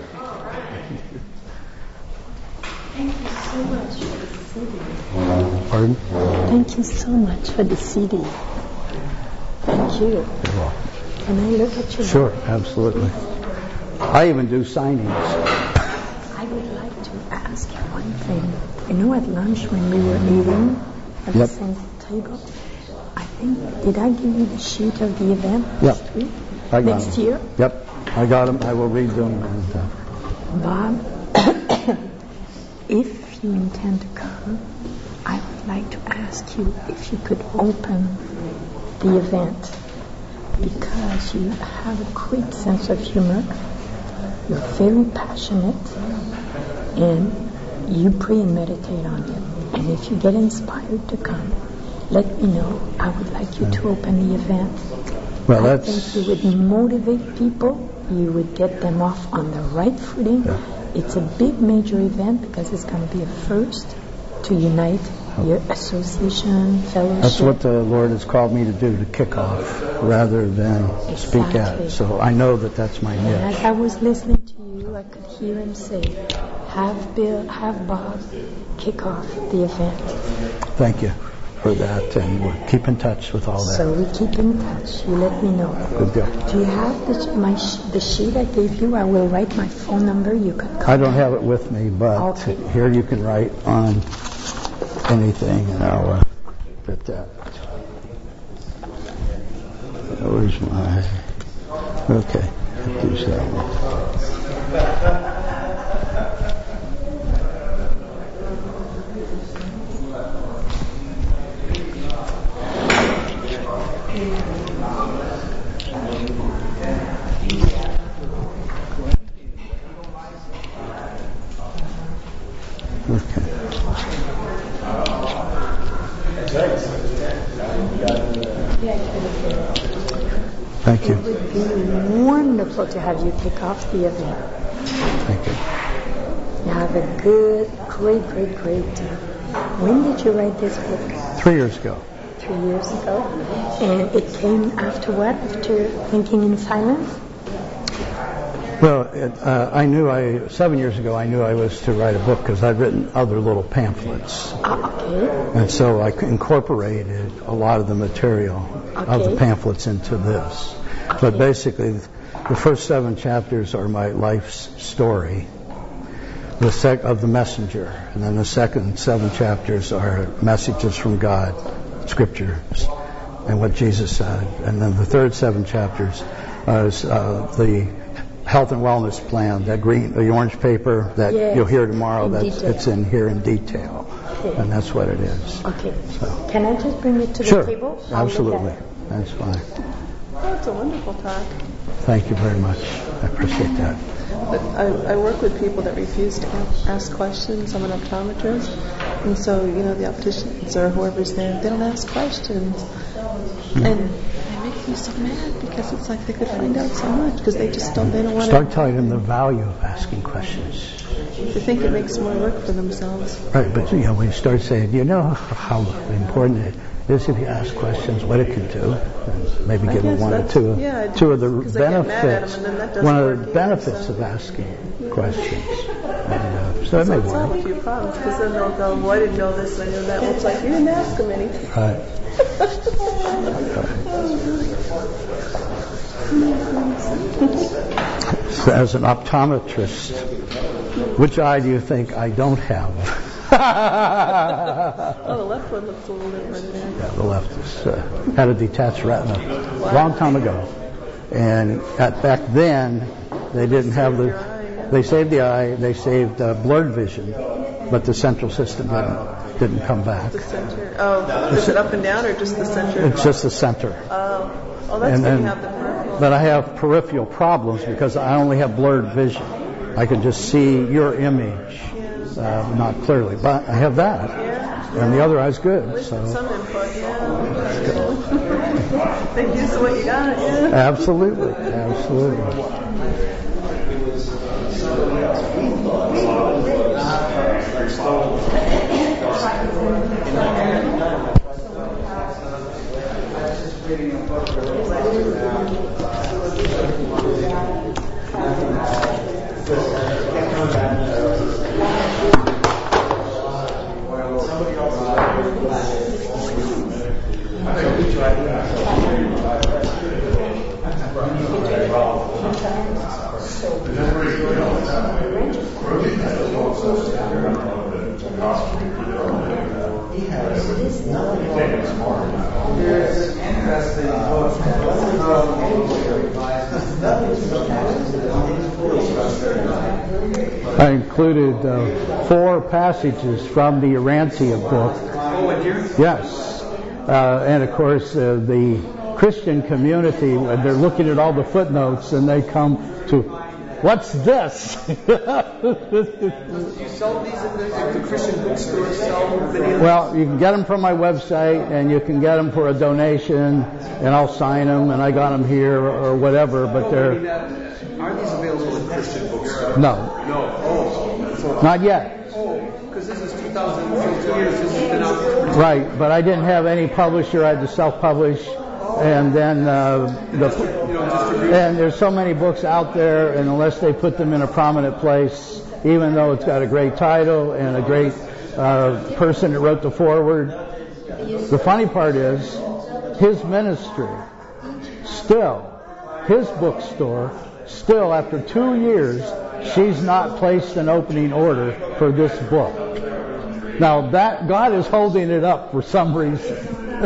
Thank you so much for the C D. Pardon? Thank you so much for the C D. Thank you. You're welcome. Can I look at you? Sure, absolutely. I even do signings. I would like to ask you one thing. You know, at lunch when we were eating at Yep. the same table, I think, did I give you the sheet of the event Yep. next week? I got Next them. year? Yep, I got them. I will read them. And, uh, Bob, if you intend to come, I would like to ask you if you could open the event, because you have a great sense of humor, you're very passionate, and you pray and meditate on it. And if you get inspired to come, let me know. I would like you to open the event. Well, I that's- think you would motivate people. You would get them off on the right footing. Yeah. It's a big major event because it's going to be a first to unite your association, fellowship. That's what the Lord has called me to do, to kick off rather than speak Exactly. at. So I know that that's my And as niche. I was listening to you, I could hear him say, have Bill, have Bob kick off the event. Thank you for that, and we'll keep in touch with all that. So we keep in touch. You let me know. Good deal. Do you have the, my sh- the sheet I gave you? I will write my phone number. You could call. I don't have it with me, but Okay. here you can write on anything, and I'll uh, get that. Where's my... Okay, use that one. Thank you. It would be wonderful to have you kick off the event. Thank you. You have a good, great, great, great deal. When did you write this book? Three years ago. Three years ago. And it came after what? After thinking in silence? Well, it, uh, I knew I, seven years ago, I knew I was to write a book because I'd written other little pamphlets. Ah, okay. And so I incorporated a lot of the material of the Okay. pamphlets into this. But Okay. basically, the first seven chapters are my life's story. the sec- of the messenger. And then the second seven chapters are messages from God, scriptures, and what Jesus said. And then the third seven chapters is uh, the health and wellness plan, that green, the orange paper that yes. you'll hear tomorrow. In That's detail. it's in here in detail, okay. and that's what it is. Okay. So. Can I just bring it to Sure. the table? I'll Absolutely. That's fine. Oh, it's a wonderful talk. Thank you very much. I appreciate that. But I, I work with people that refuse to ask questions. I'm an optometrist, and so you know the opticians or whoever's there, they don't ask questions, mm-hmm. and they make me so mad because it's like they could find out so much because they just don't. They don't want to. Start telling them the value of asking questions. They think it makes more work for themselves. Right, but you know when you start saying, you know how important it is if you ask questions, what it can do, and maybe give them one or two, yeah, two of the benefits. One of the benefits either, so. of asking yeah. questions. And, uh, so it may work. Solve a few problems because then they'll go, "Well, I didn't know this, I knew that." Well, it's like you didn't ask them anything. Right. So as an optometrist, which eye do you think I don't have? Oh, the left one looks a little different there. Yeah, the left is, uh, had a detached retina a wow. long time ago. And at, back then, they didn't have the, eye, yeah. they saved the eye, they saved uh, blurred vision, but the central system didn't, didn't come back. The center. Oh, is it up and down or just the center? It's just the center. Oh, oh that's and, good and, you have the peripheral. But I have peripheral problems because I only have blurred vision. I can just see your image. Uh, not clearly, but I have that, yeah. and the other eye's good. So some input, yeah. Make use of what you got, yeah. Absolutely, absolutely. There's an interesting book. I included uh, four passages from the Urantia book. Yes. Uh, and of course, uh, the Christian community, when they're looking at all the footnotes and they come to, what's this? Do you sell these at the, at the Christian bookstore? Sell videos? Well, you can get them from my website, and you can get them for a donation, and I'll sign them, and I got them here or whatever. But they're are these available at Christian bookstores? No. No. Oh. Not yet. Oh, because this is two thousand two years since it's been out. Right, but I didn't have any publisher. I had to self-publish. And then uh, the, and there's so many books out there, and unless they put them in a prominent place, even though it's got a great title and a great uh, person that wrote the foreword, the funny part is his ministry still, his bookstore, still after two years, she's not placed an opening order for this book. Now that God is holding it up for some reason.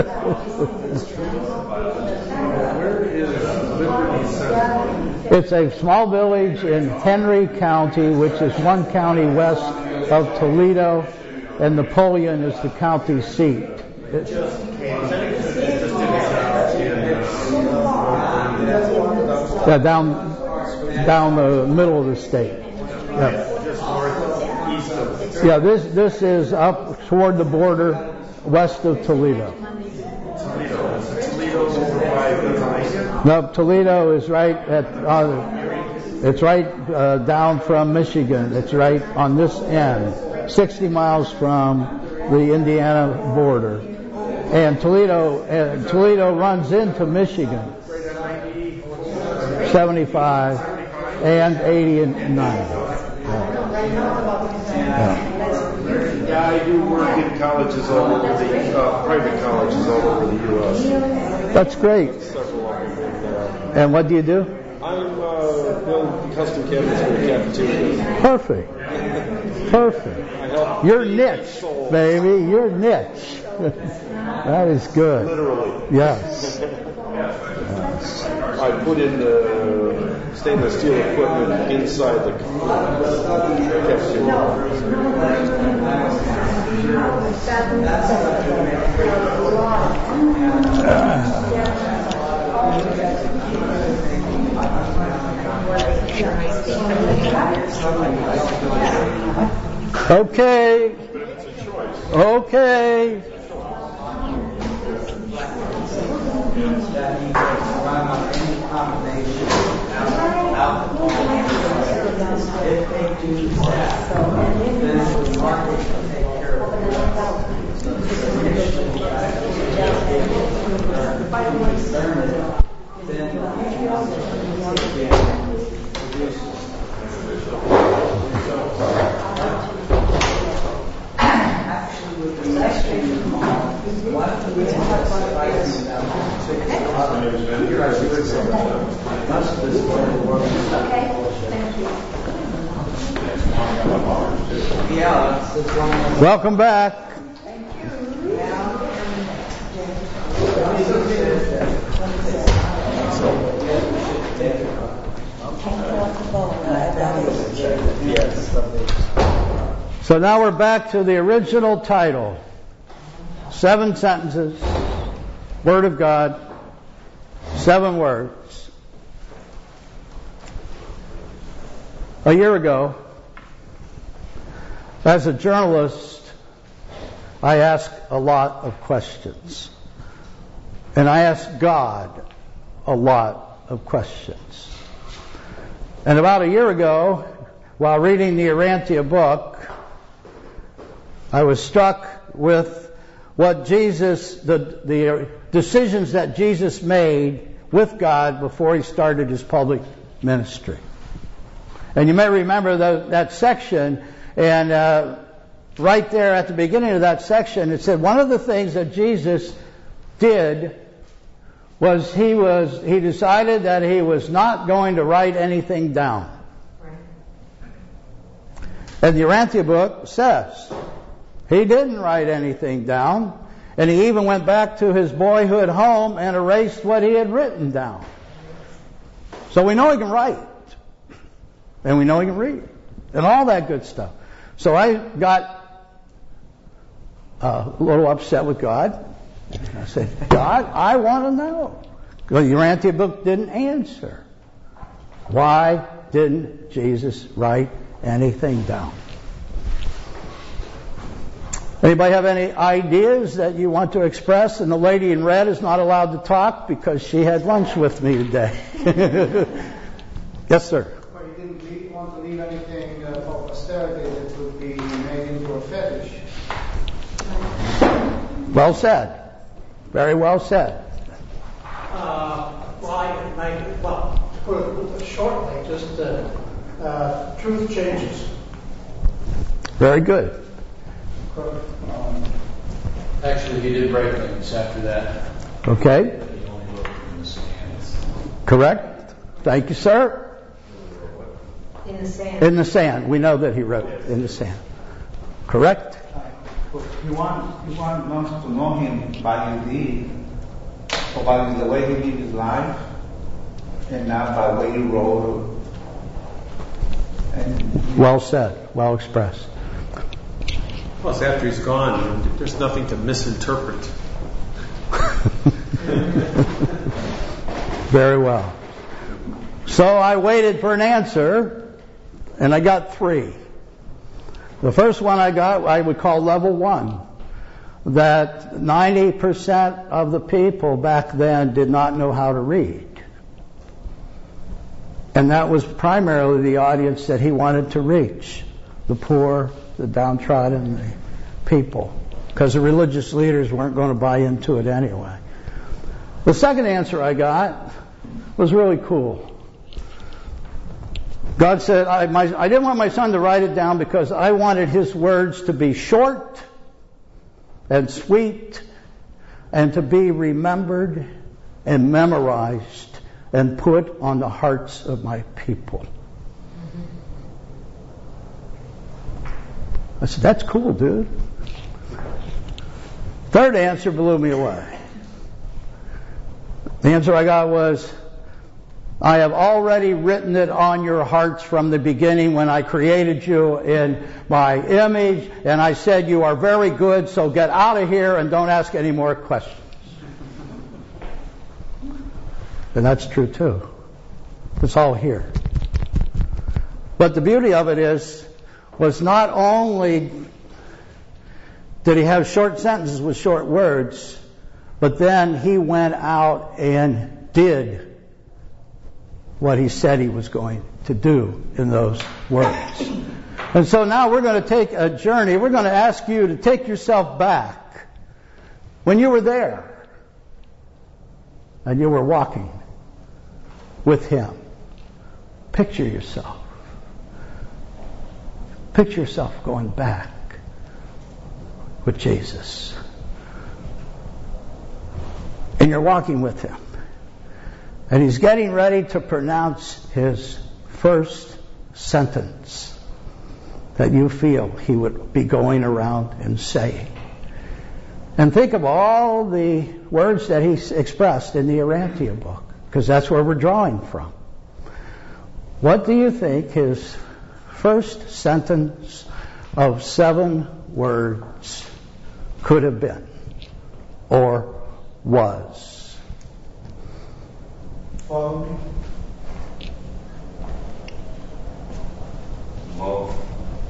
It's a small village in Henry County, which is one county west of Toledo, and Napoleon is the county seat. It, yeah, down down the middle of the state. Yeah, yeah this this is up toward the border west of Toledo. No, Toledo is right at, uh, it's right uh, down from Michigan. It's right on this end, sixty miles from the Indiana border. And Toledo, uh, Toledo runs into Michigan, seventy-five and eighty-nine. Yeah. Yeah, I do work in colleges all over the, uh, private colleges all over the U S That's great. And what do you do? I'm uh, build custom cabinets for the cafeteria. Perfect. Perfect. Your niche, baby. Your niche. That is good. Literally. Yes. I put in the stainless steel equipment inside the Okay. Okay. If they do that, then the market can take care of Okay, thank you. Yeah. Welcome back. So now we're back to the original title. Seven sentences, Word of God, seven words. A year ago, as a journalist, I ask a lot of questions. And I ask God a lot of questions. And about a year ago, while reading the Urantia book, I was struck with what Jesus, the, the decisions that Jesus made with God before he started his public ministry. And you may remember the, that section, and uh, right there at the beginning of that section, it said one of the things that Jesus did was he was he decided that he was not going to write anything down. And the Urantia book says he didn't write anything down, and he even went back to his boyhood home and erased what he had written down. So we know he can write, and we know he can read, and all that good stuff. So I got uh, a little upset with God. I said, God, I want to know. Well, the Urantia book didn't answer. Why didn't Jesus write anything down? Anybody have any ideas that you want to express? And the lady in red is not allowed to talk because she had lunch with me today. Yes, sir. Well, you didn't leave, want to leave anything uh, for posterity that would be made into a fetish. Well said. Very well said. Uh, well, I, I, well, to put it shortly, just uh, uh, truth changes. Very good. Um, actually, he did write things after that. Okay. But he only wrote in the sands. Correct. Thank you, sir. In the sand. In the sand. We know that he wrote in the sand. Correct? He wants, he wants us to know him by indeed, or by the way he lived his life, and not by the way he wrote. And well said. Well expressed. Plus, after he's gone, there's nothing to misinterpret. Very well. So I waited for an answer, and I got three. The first one I got, I would call level one. That ninety percent of the people back then did not know how to read. And that was primarily the audience that he wanted to reach. The poor, the downtrodden, the people. Because the religious leaders weren't going to buy into it anyway. The second answer I got was really cool. God said, I, my, I didn't want my son to write it down because I wanted his words to be short and sweet and to be remembered and memorized and put on the hearts of my people. I said, that's cool, dude. Third answer blew me away. The answer I got was, I have already written it on your hearts from the beginning when I created you in my image, and I said you are very good, so get out of here and don't ask any more questions. And that's true too. It's all here. But the beauty of it is, was not only did he have short sentences with short words, but then he went out and did what he said he was going to do in those words. And so now we're going to take a journey. We're going to ask you to take yourself back when you were there and you were walking with him. Picture yourself. Picture yourself going back with Jesus. And you're walking with him. And he's getting ready to pronounce his first sentence that you feel he would be going around and saying. And think of all the words that he expressed in the Urantia book, because that's where we're drawing from. What do you think his first sentence of seven words could have been or was? Follow me. Love.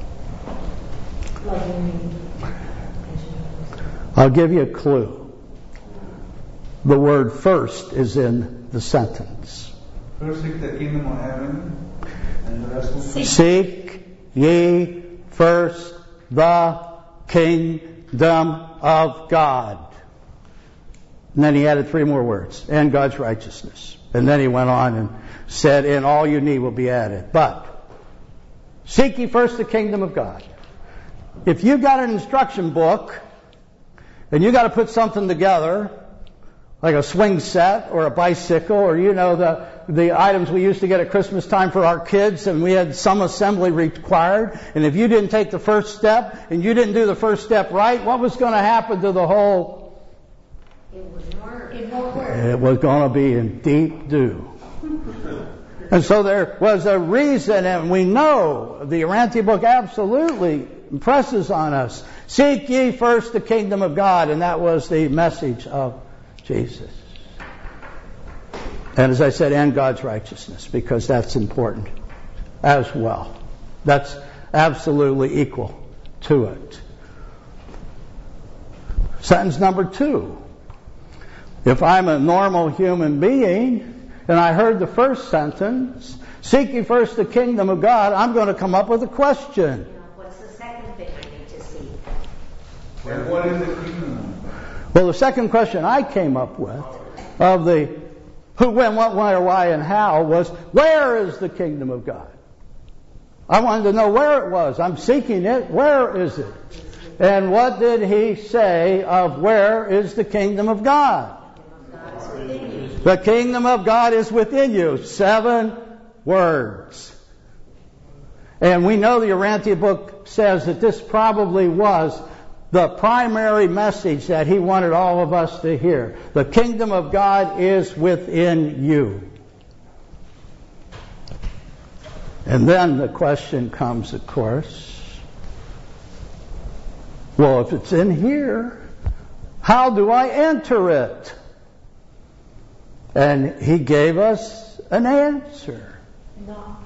I'll give you a clue. The word first is in the sentence. First seek the kingdom of heaven, and the rest will come. Seek ye first the kingdom of God. And then he added three more words, and God's righteousness. And then he went on and said, and all you need will be added. But seek ye first the kingdom of God. If you got an instruction book and you got to put something together, like a swing set or a bicycle, or you know the the items we used to get at Christmas time for our kids, and we had some assembly required, and if you didn't take the first step and you didn't do the first step right, what was going to happen to the whole? It wouldn't work. It won't work. It was going to be in deep doo. And so there was a reason, and we know the Urantia book absolutely impresses on us. Seek ye first the kingdom of God, and that was the message of Jesus. And as I said, and God's righteousness, because that's important as well. That's absolutely equal to it. Sentence number two. If I'm a normal human being, and I heard the first sentence, seek ye first the kingdom of God, I'm going to come up with a question. What's the second thing I need to see? And what is the kingdom? Well, the second question I came up with, of the who, when, what, why, why, and how, was, where is the kingdom of God? I wanted to know where it was. I'm seeking it. Where is it? And what did he say of where is the kingdom of God? The kingdom of God is within you. Seven words. And we know the Urantia book says that this probably was the primary message that he wanted all of us to hear. The kingdom of God is within you. And then the question comes, of course, well, if it's in here, how do I enter it? And he gave us an answer. No.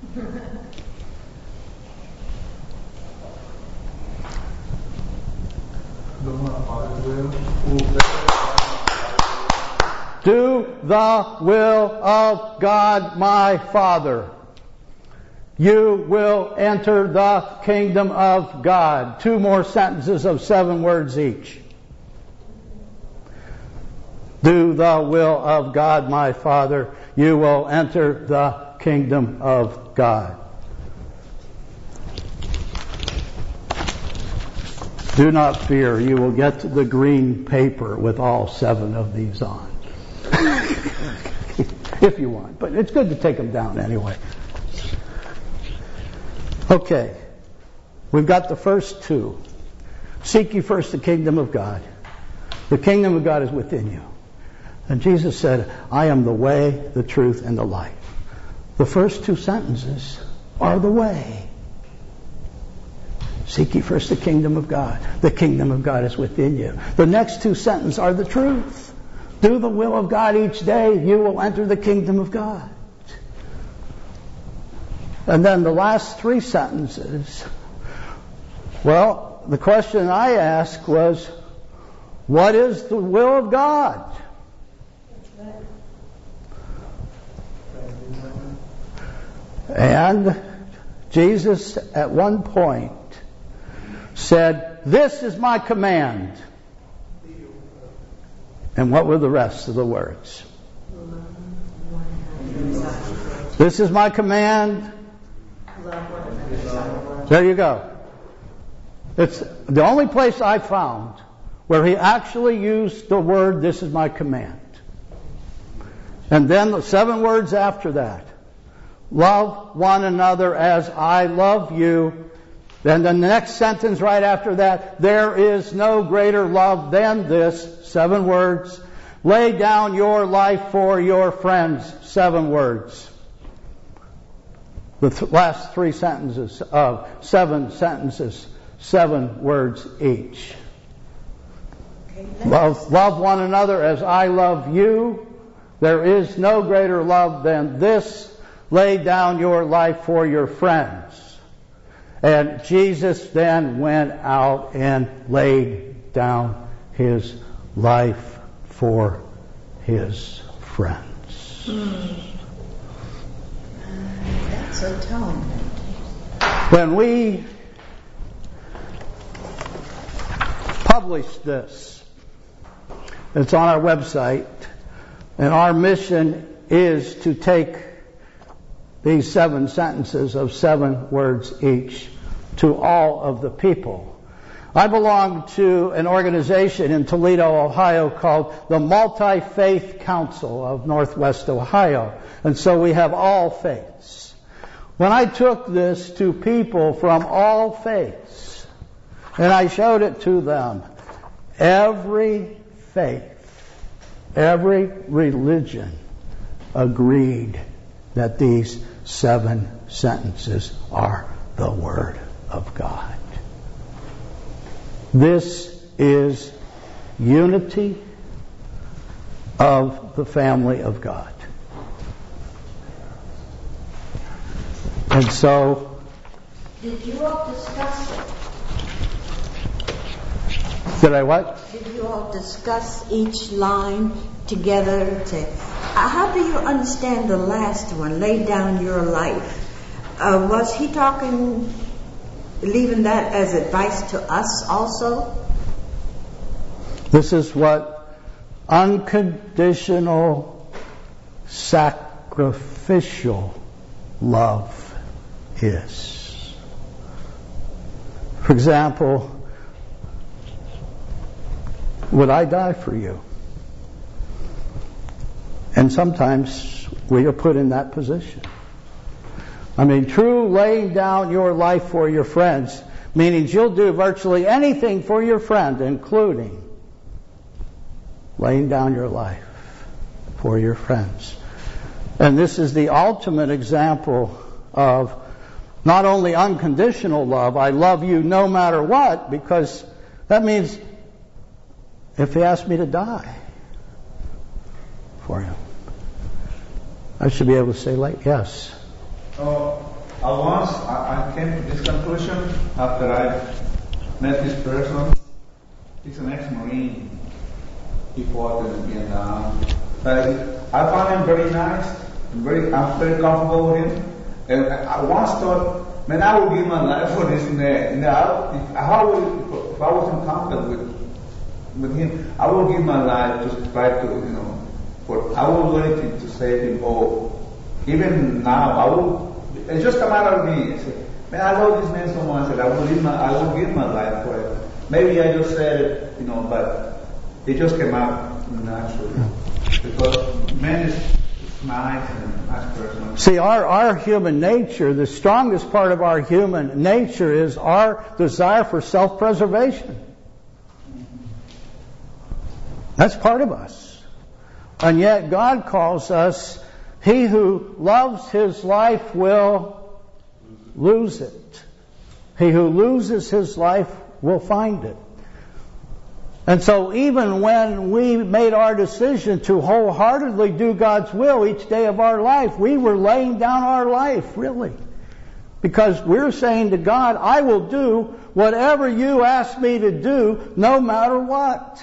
Do the will of God my Father. You will enter the kingdom of God. Two more sentences of seven words each. Do the will of God my Father. You will enter the kingdom of God. Do not fear. You will get the green paper with all seven of these on. If you want. But it's good to take them down anyway. Okay. We've got the first two. Seek ye first the kingdom of God. The kingdom of God is within you. And Jesus said, I am the way, the truth, and the life. The first two sentences are the way. Seek ye first the kingdom of God. The kingdom of God is within you. The next two sentences are the truth. Do the will of God each day. You will enter the kingdom of God. And then the last three sentences. Well, the question I asked was, what is the will of God? And Jesus at one point said, this is my command. And what were the rest of the words? This is my command. There you go. It's the only place I found where he actually used the word, this is my command. And then the seven words after that. Love one another as I love you. Then the next sentence right after that, there is no greater love than this, seven words. Lay down your life for your friends, seven words. The th- last three sentences of seven sentences, seven words each. Okay, love, love one another as I love you. There is no greater love than this. Lay down your life for your friends. And Jesus then went out and laid down his life for his friends. Mm. That's atonement. When we published this, it's on our website, and our mission is to take these seven sentences of seven words each to all of the people. I belong to an organization in Toledo, Ohio called the Multi-Faith Council of Northwest Ohio. And so we have all faiths. When I took this to people from all faiths, and I showed it to them, every faith, every religion agreed that these seven sentences are the Word of God. This is unity of the family of God. And so, did you all discuss it? Did I what? Did you all discuss each line together? To how do you understand the last one? Lay down your life. Uh, was he talking, leaving that as advice to us also? This is what unconditional, sacrificial love is. For example, would I die for you? And sometimes we are put in that position. I mean, true laying down your life for your friends, meaning you'll do virtually anything for your friend, including laying down your life for your friends. And this is the ultimate example of not only unconditional love, I love you no matter what, because that means if he asked me to die for him, I should be able to say, like, yes. Uh, I once I, I came to this conclusion after I met this person. He's an ex-Marine. He fought in Vietnam. But I found him very nice. And very, I'm very comfortable with him. And I, I once thought, man, I would give my life for this man. Now, if, how would, if I was in contact with with him, I would give my life to try to, you know, for I would willing to, to save him. Or even now, I would. It's just a matter of me. I said, man, I love this man so much that I will give my I will give my life for it. Maybe I just said it, you know, but it just came out naturally because man is nice and nice person. See, our, our human nature, the strongest part of our human nature is our desire for self-preservation. That's part of us. And yet God calls us, he who loves his life will lose it. He who loses his life will find it. And so even when we made our decision to wholeheartedly do God's will each day of our life, we were laying down our life, really. Because we're saying to God, I will do whatever you ask me to do, no matter what.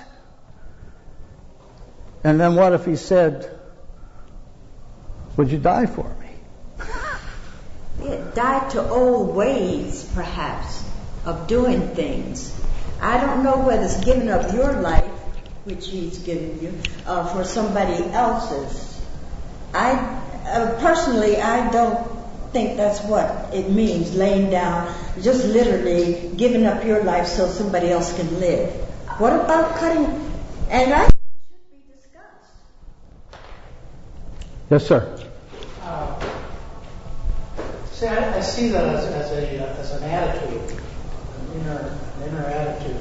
And then what if he said, would you die for me? Yeah, die to old ways, perhaps, of doing things. I don't know whether it's giving up your life, which he's given you, uh, for somebody else's. I uh, personally, I don't think that's what it means, laying down, just literally giving up your life so somebody else can live. What about cutting? And I think it should be discussed. Yes, sir. Uh, see, I, I see that as, as a uh, as an attitude, an inner, an inner attitude.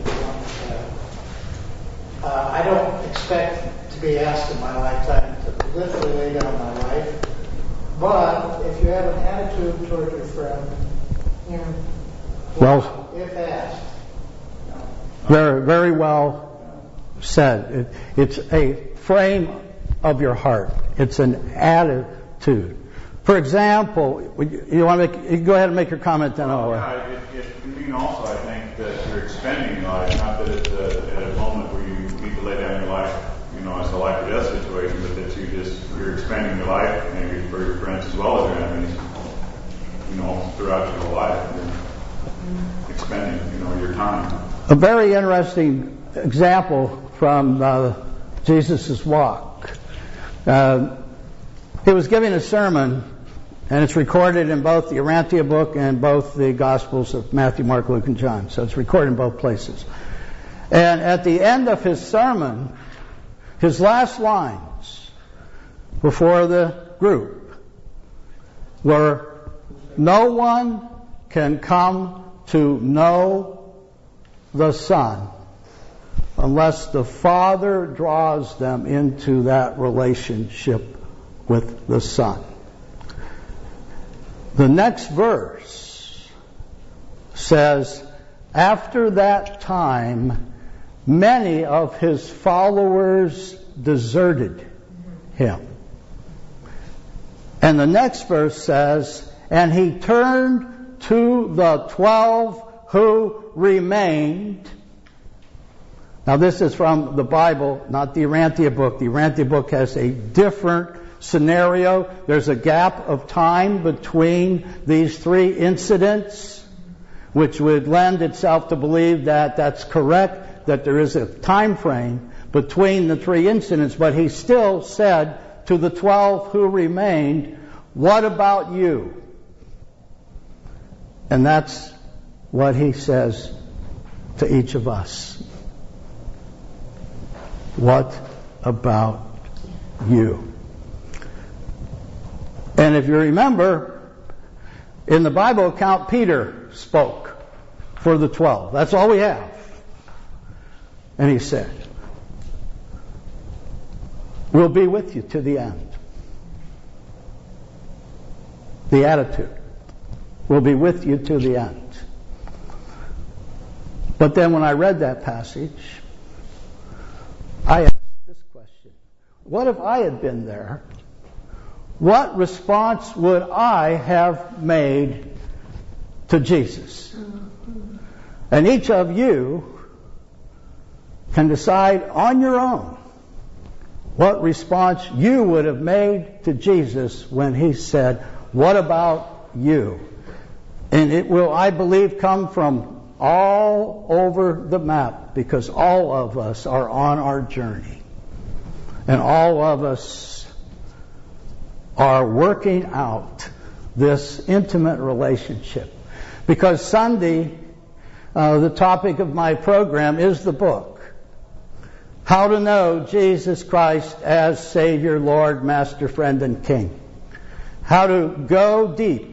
Uh, uh, I don't expect to be asked in my lifetime to literally lay down my life, but if you have an attitude toward your friend, Yeah. Well, if asked, very, very well said. It, it's a frame of your heart. It's an attitude. For example, you want to make, you go ahead and make your comment then. Oh, yeah, it, it can mean also, I think, that you're expending your life, not that it's a, at a moment where you need to lay down your life, you know, as a life or death situation, but that you just, you're expending your life, maybe for your friends as well as your enemies, you know, throughout your whole life. You're expending, you know, your time. A very interesting example from uh, Jesus' walk. Uh, he was giving a sermon, and it's recorded in both the Urantia book and both the Gospels of Matthew, Mark, Luke, and John. So it's recorded in both places. And at the end of his sermon, his last lines before the group were, no one can come to know the Son unless the Father draws them into that relationship with the Son. The next verse says, after that time, many of his followers deserted him. And the next verse says, and he turned to the twelve who remained. Now this is from the Bible, not the Urantia book. The Urantia book has a different scenario. There's a gap of time between these three incidents, which would lend itself to believe that that's correct, that there is a time frame between the three incidents. But he still said to the twelve who remained, what about you? And that's what he says to each of us. What about you? And if you remember, in the Bible account, Peter spoke for the twelve. That's all we have. And he said, we'll be with you to the end. The attitude. We'll be with you to the end. But then when I read that passage, I asked this question. What if I had been there? What response would I have made to Jesus? And each of you can decide on your own what response you would have made to Jesus when he said, what about you? And it will, I believe, come from all over the map, because all of us are on our journey. And all of us are working out this intimate relationship. Because Sunday, uh, the topic of my program is the book. how to know Jesus Christ as Savior, Lord, Master, Friend, and King. How to go deep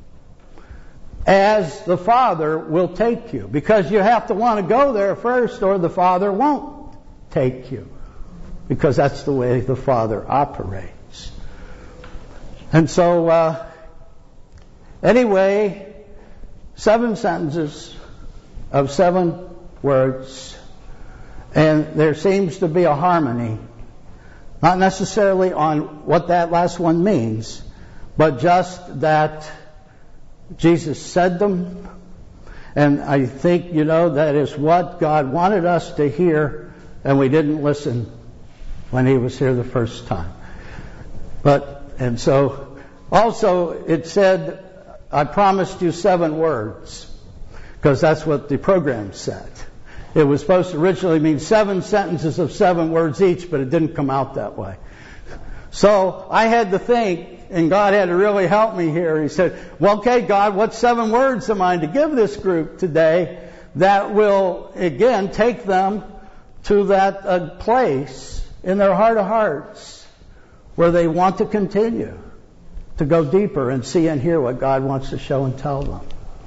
as the Father will take you. Because you have to want to go there first, or the Father won't take you. Because that's the way the Father operates. And so, uh, anyway, seven sentences of seven words, and there seems to be a harmony, not necessarily on what that last one means, but just that Jesus said them, and I think, you know, that is what God wanted us to hear, and we didn't listen when He was here the first time. But, and so, also it said, I promised you seven words, because that's what the program said. It was supposed to originally mean seven sentences of seven words each, but it didn't come out that way. So I had to think, and God had to really help me here. He said, well, okay, God, what seven words am I to give this group today that will, again, take them to that uh, place in their heart of hearts where they want to continue to go deeper and see and hear what God wants to show and tell them.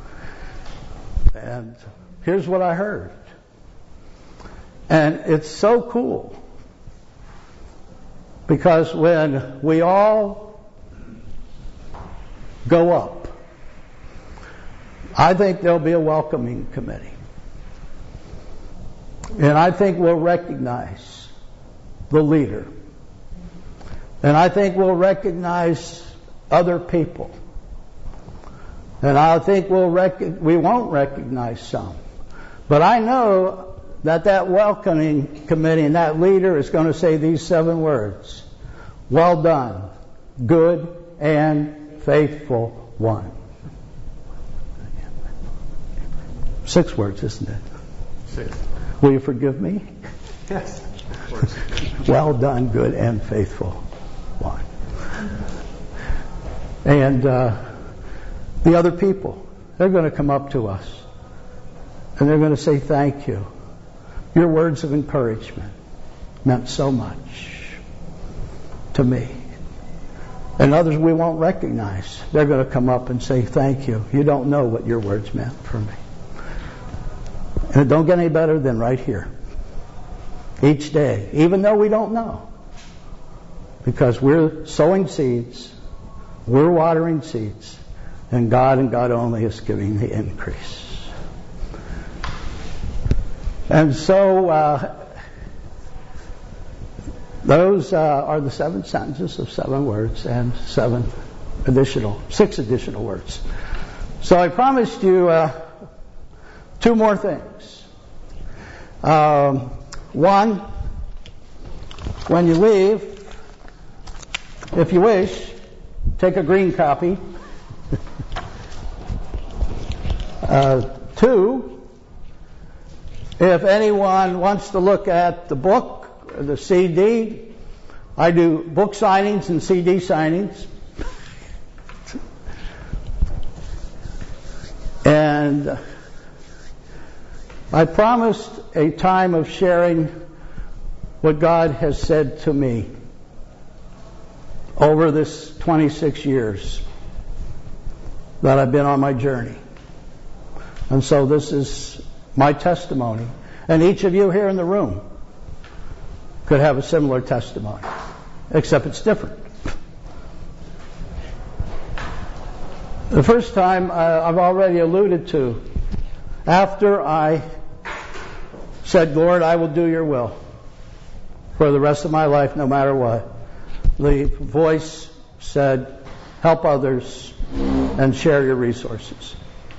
And here's what I heard. And it's so cool, because when we all go up, I think there'll be a welcoming committee. And I think we'll recognize the leader. And I think we'll recognize other people. And I think we'll rec- we won't recognize some. But I know that that welcoming committee and that leader is going to say these seven words. Well done, good and faithful one. Six words, isn't it? Six. Will you forgive me? Yes, of course. Well done, good and faithful one. And uh, the other people, they're going to come up to us and they're going to say thank you. Your words of encouragement meant so much to me. And others we won't recognize. They're going to come up and say thank you. You don't know what your words meant for me. And it don't get any better than right here. Each day. Even though we don't know. Because we're sowing seeds. We're watering seeds. And God and God only is giving the increase. And so, uh, those uh, are the seven sentences of seven words and seven additional, six additional words. So I promised you uh, two more things. Um, one, when you leave, if you wish, take a green copy. uh, two, if anyone wants to look at the book, or the C D, I do book signings and C D signings. And I promised a time of sharing what God has said to me over this twenty-six years that I've been on my journey. And so this is my testimony. And each of you here in the room could have a similar testimony, except it's different. The first time uh, I've already alluded to, after I said, Lord, I will do your will for the rest of my life, no matter what, the voice said, help others and share your resources.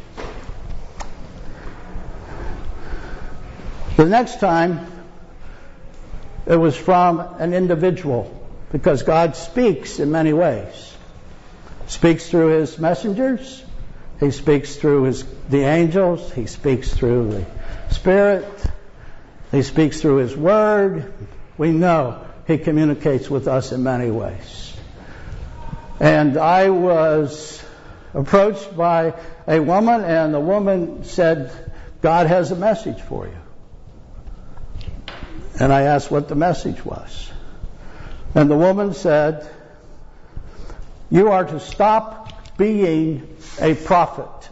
The next time, it was from an individual, because God speaks in many ways. Speaks through His messengers. He speaks through his, the angels. He speaks through the Spirit. He speaks through His Word. We know He communicates with us in many ways. And I was approached by a woman, and the woman said, God has a message for you. And I asked what the message was. And the woman said, you are to stop being a prophet.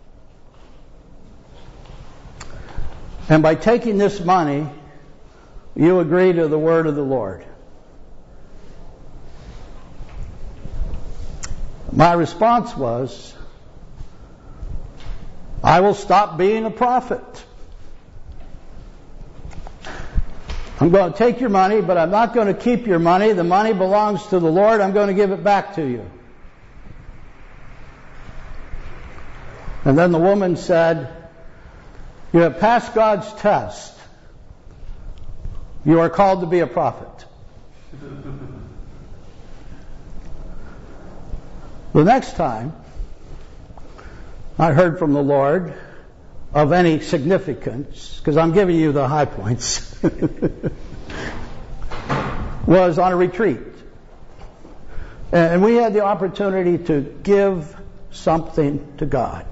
And by taking this money, you agree to the word of the Lord. My response was, I will stop being a prophet. I'm going to take your money, but I'm not going to keep your money. The money belongs to the Lord. I'm going to give it back to you. And then the woman said, you have passed God's test. You are called to be a prophet. The next time I heard from the Lord of any significance, because I'm giving you the high points, was on a retreat. And we had the opportunity to give something to God.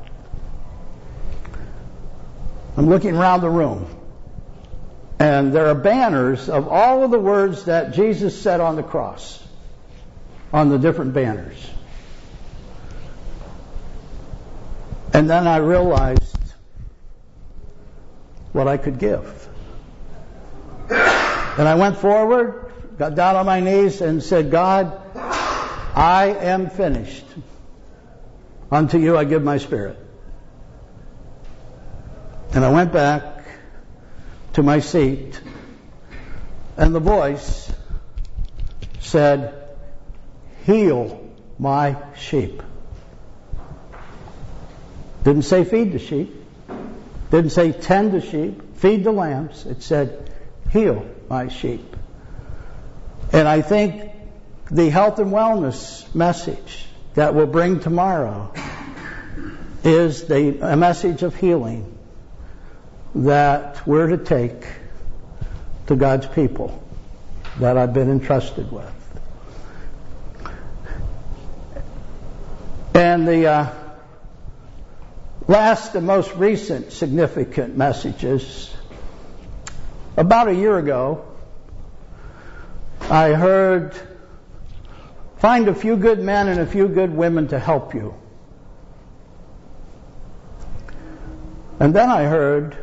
I'm looking around the room, and there are banners of all of the words that Jesus said on the cross on the different banners. And then I realized what I could give. And I went forward, got down on my knees and said, God, I am finished. Unto you I give my spirit. And I went back to my seat, and the voice said, heal my sheep. Didn't say feed the sheep. Didn't say tend the sheep, feed the lambs. It said, heal my sheep. And I think the health and wellness message that we'll bring tomorrow is the, a message of healing that we're to take to God's people that I've been entrusted with. And the uh, last and most recent significant messages, about a year ago, I heard, find a few good men and a few good women to help you. And then I heard,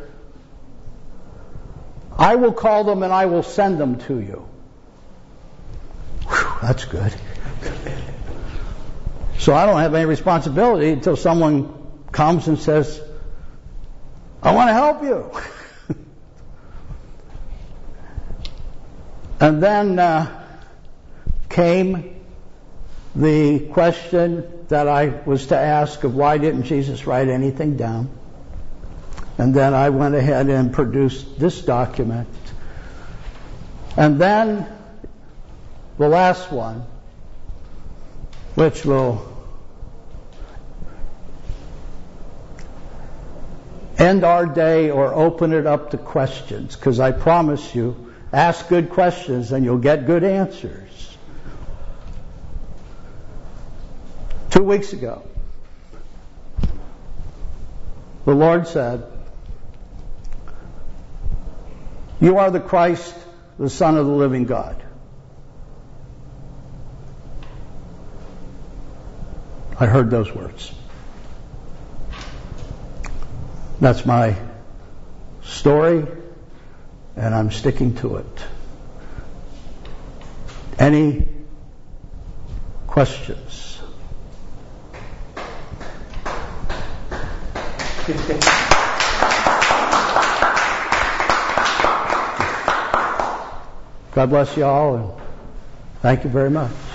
I will call them and I will send them to you. Whew, that's good. So I don't have any responsibility until someone comes and says, I want to help you. And then uh, came the question that I was to ask of why didn't Jesus write anything down? And then I went ahead and produced this document. And then the last one, which will end our day or open it up to questions, because I promise you, ask good questions and you'll get good answers. Two weeks ago, the Lord said, you are the Christ, the Son of the living God. I heard those words. That's my story, and I'm sticking to it. Any questions? God bless you all, and thank you very much.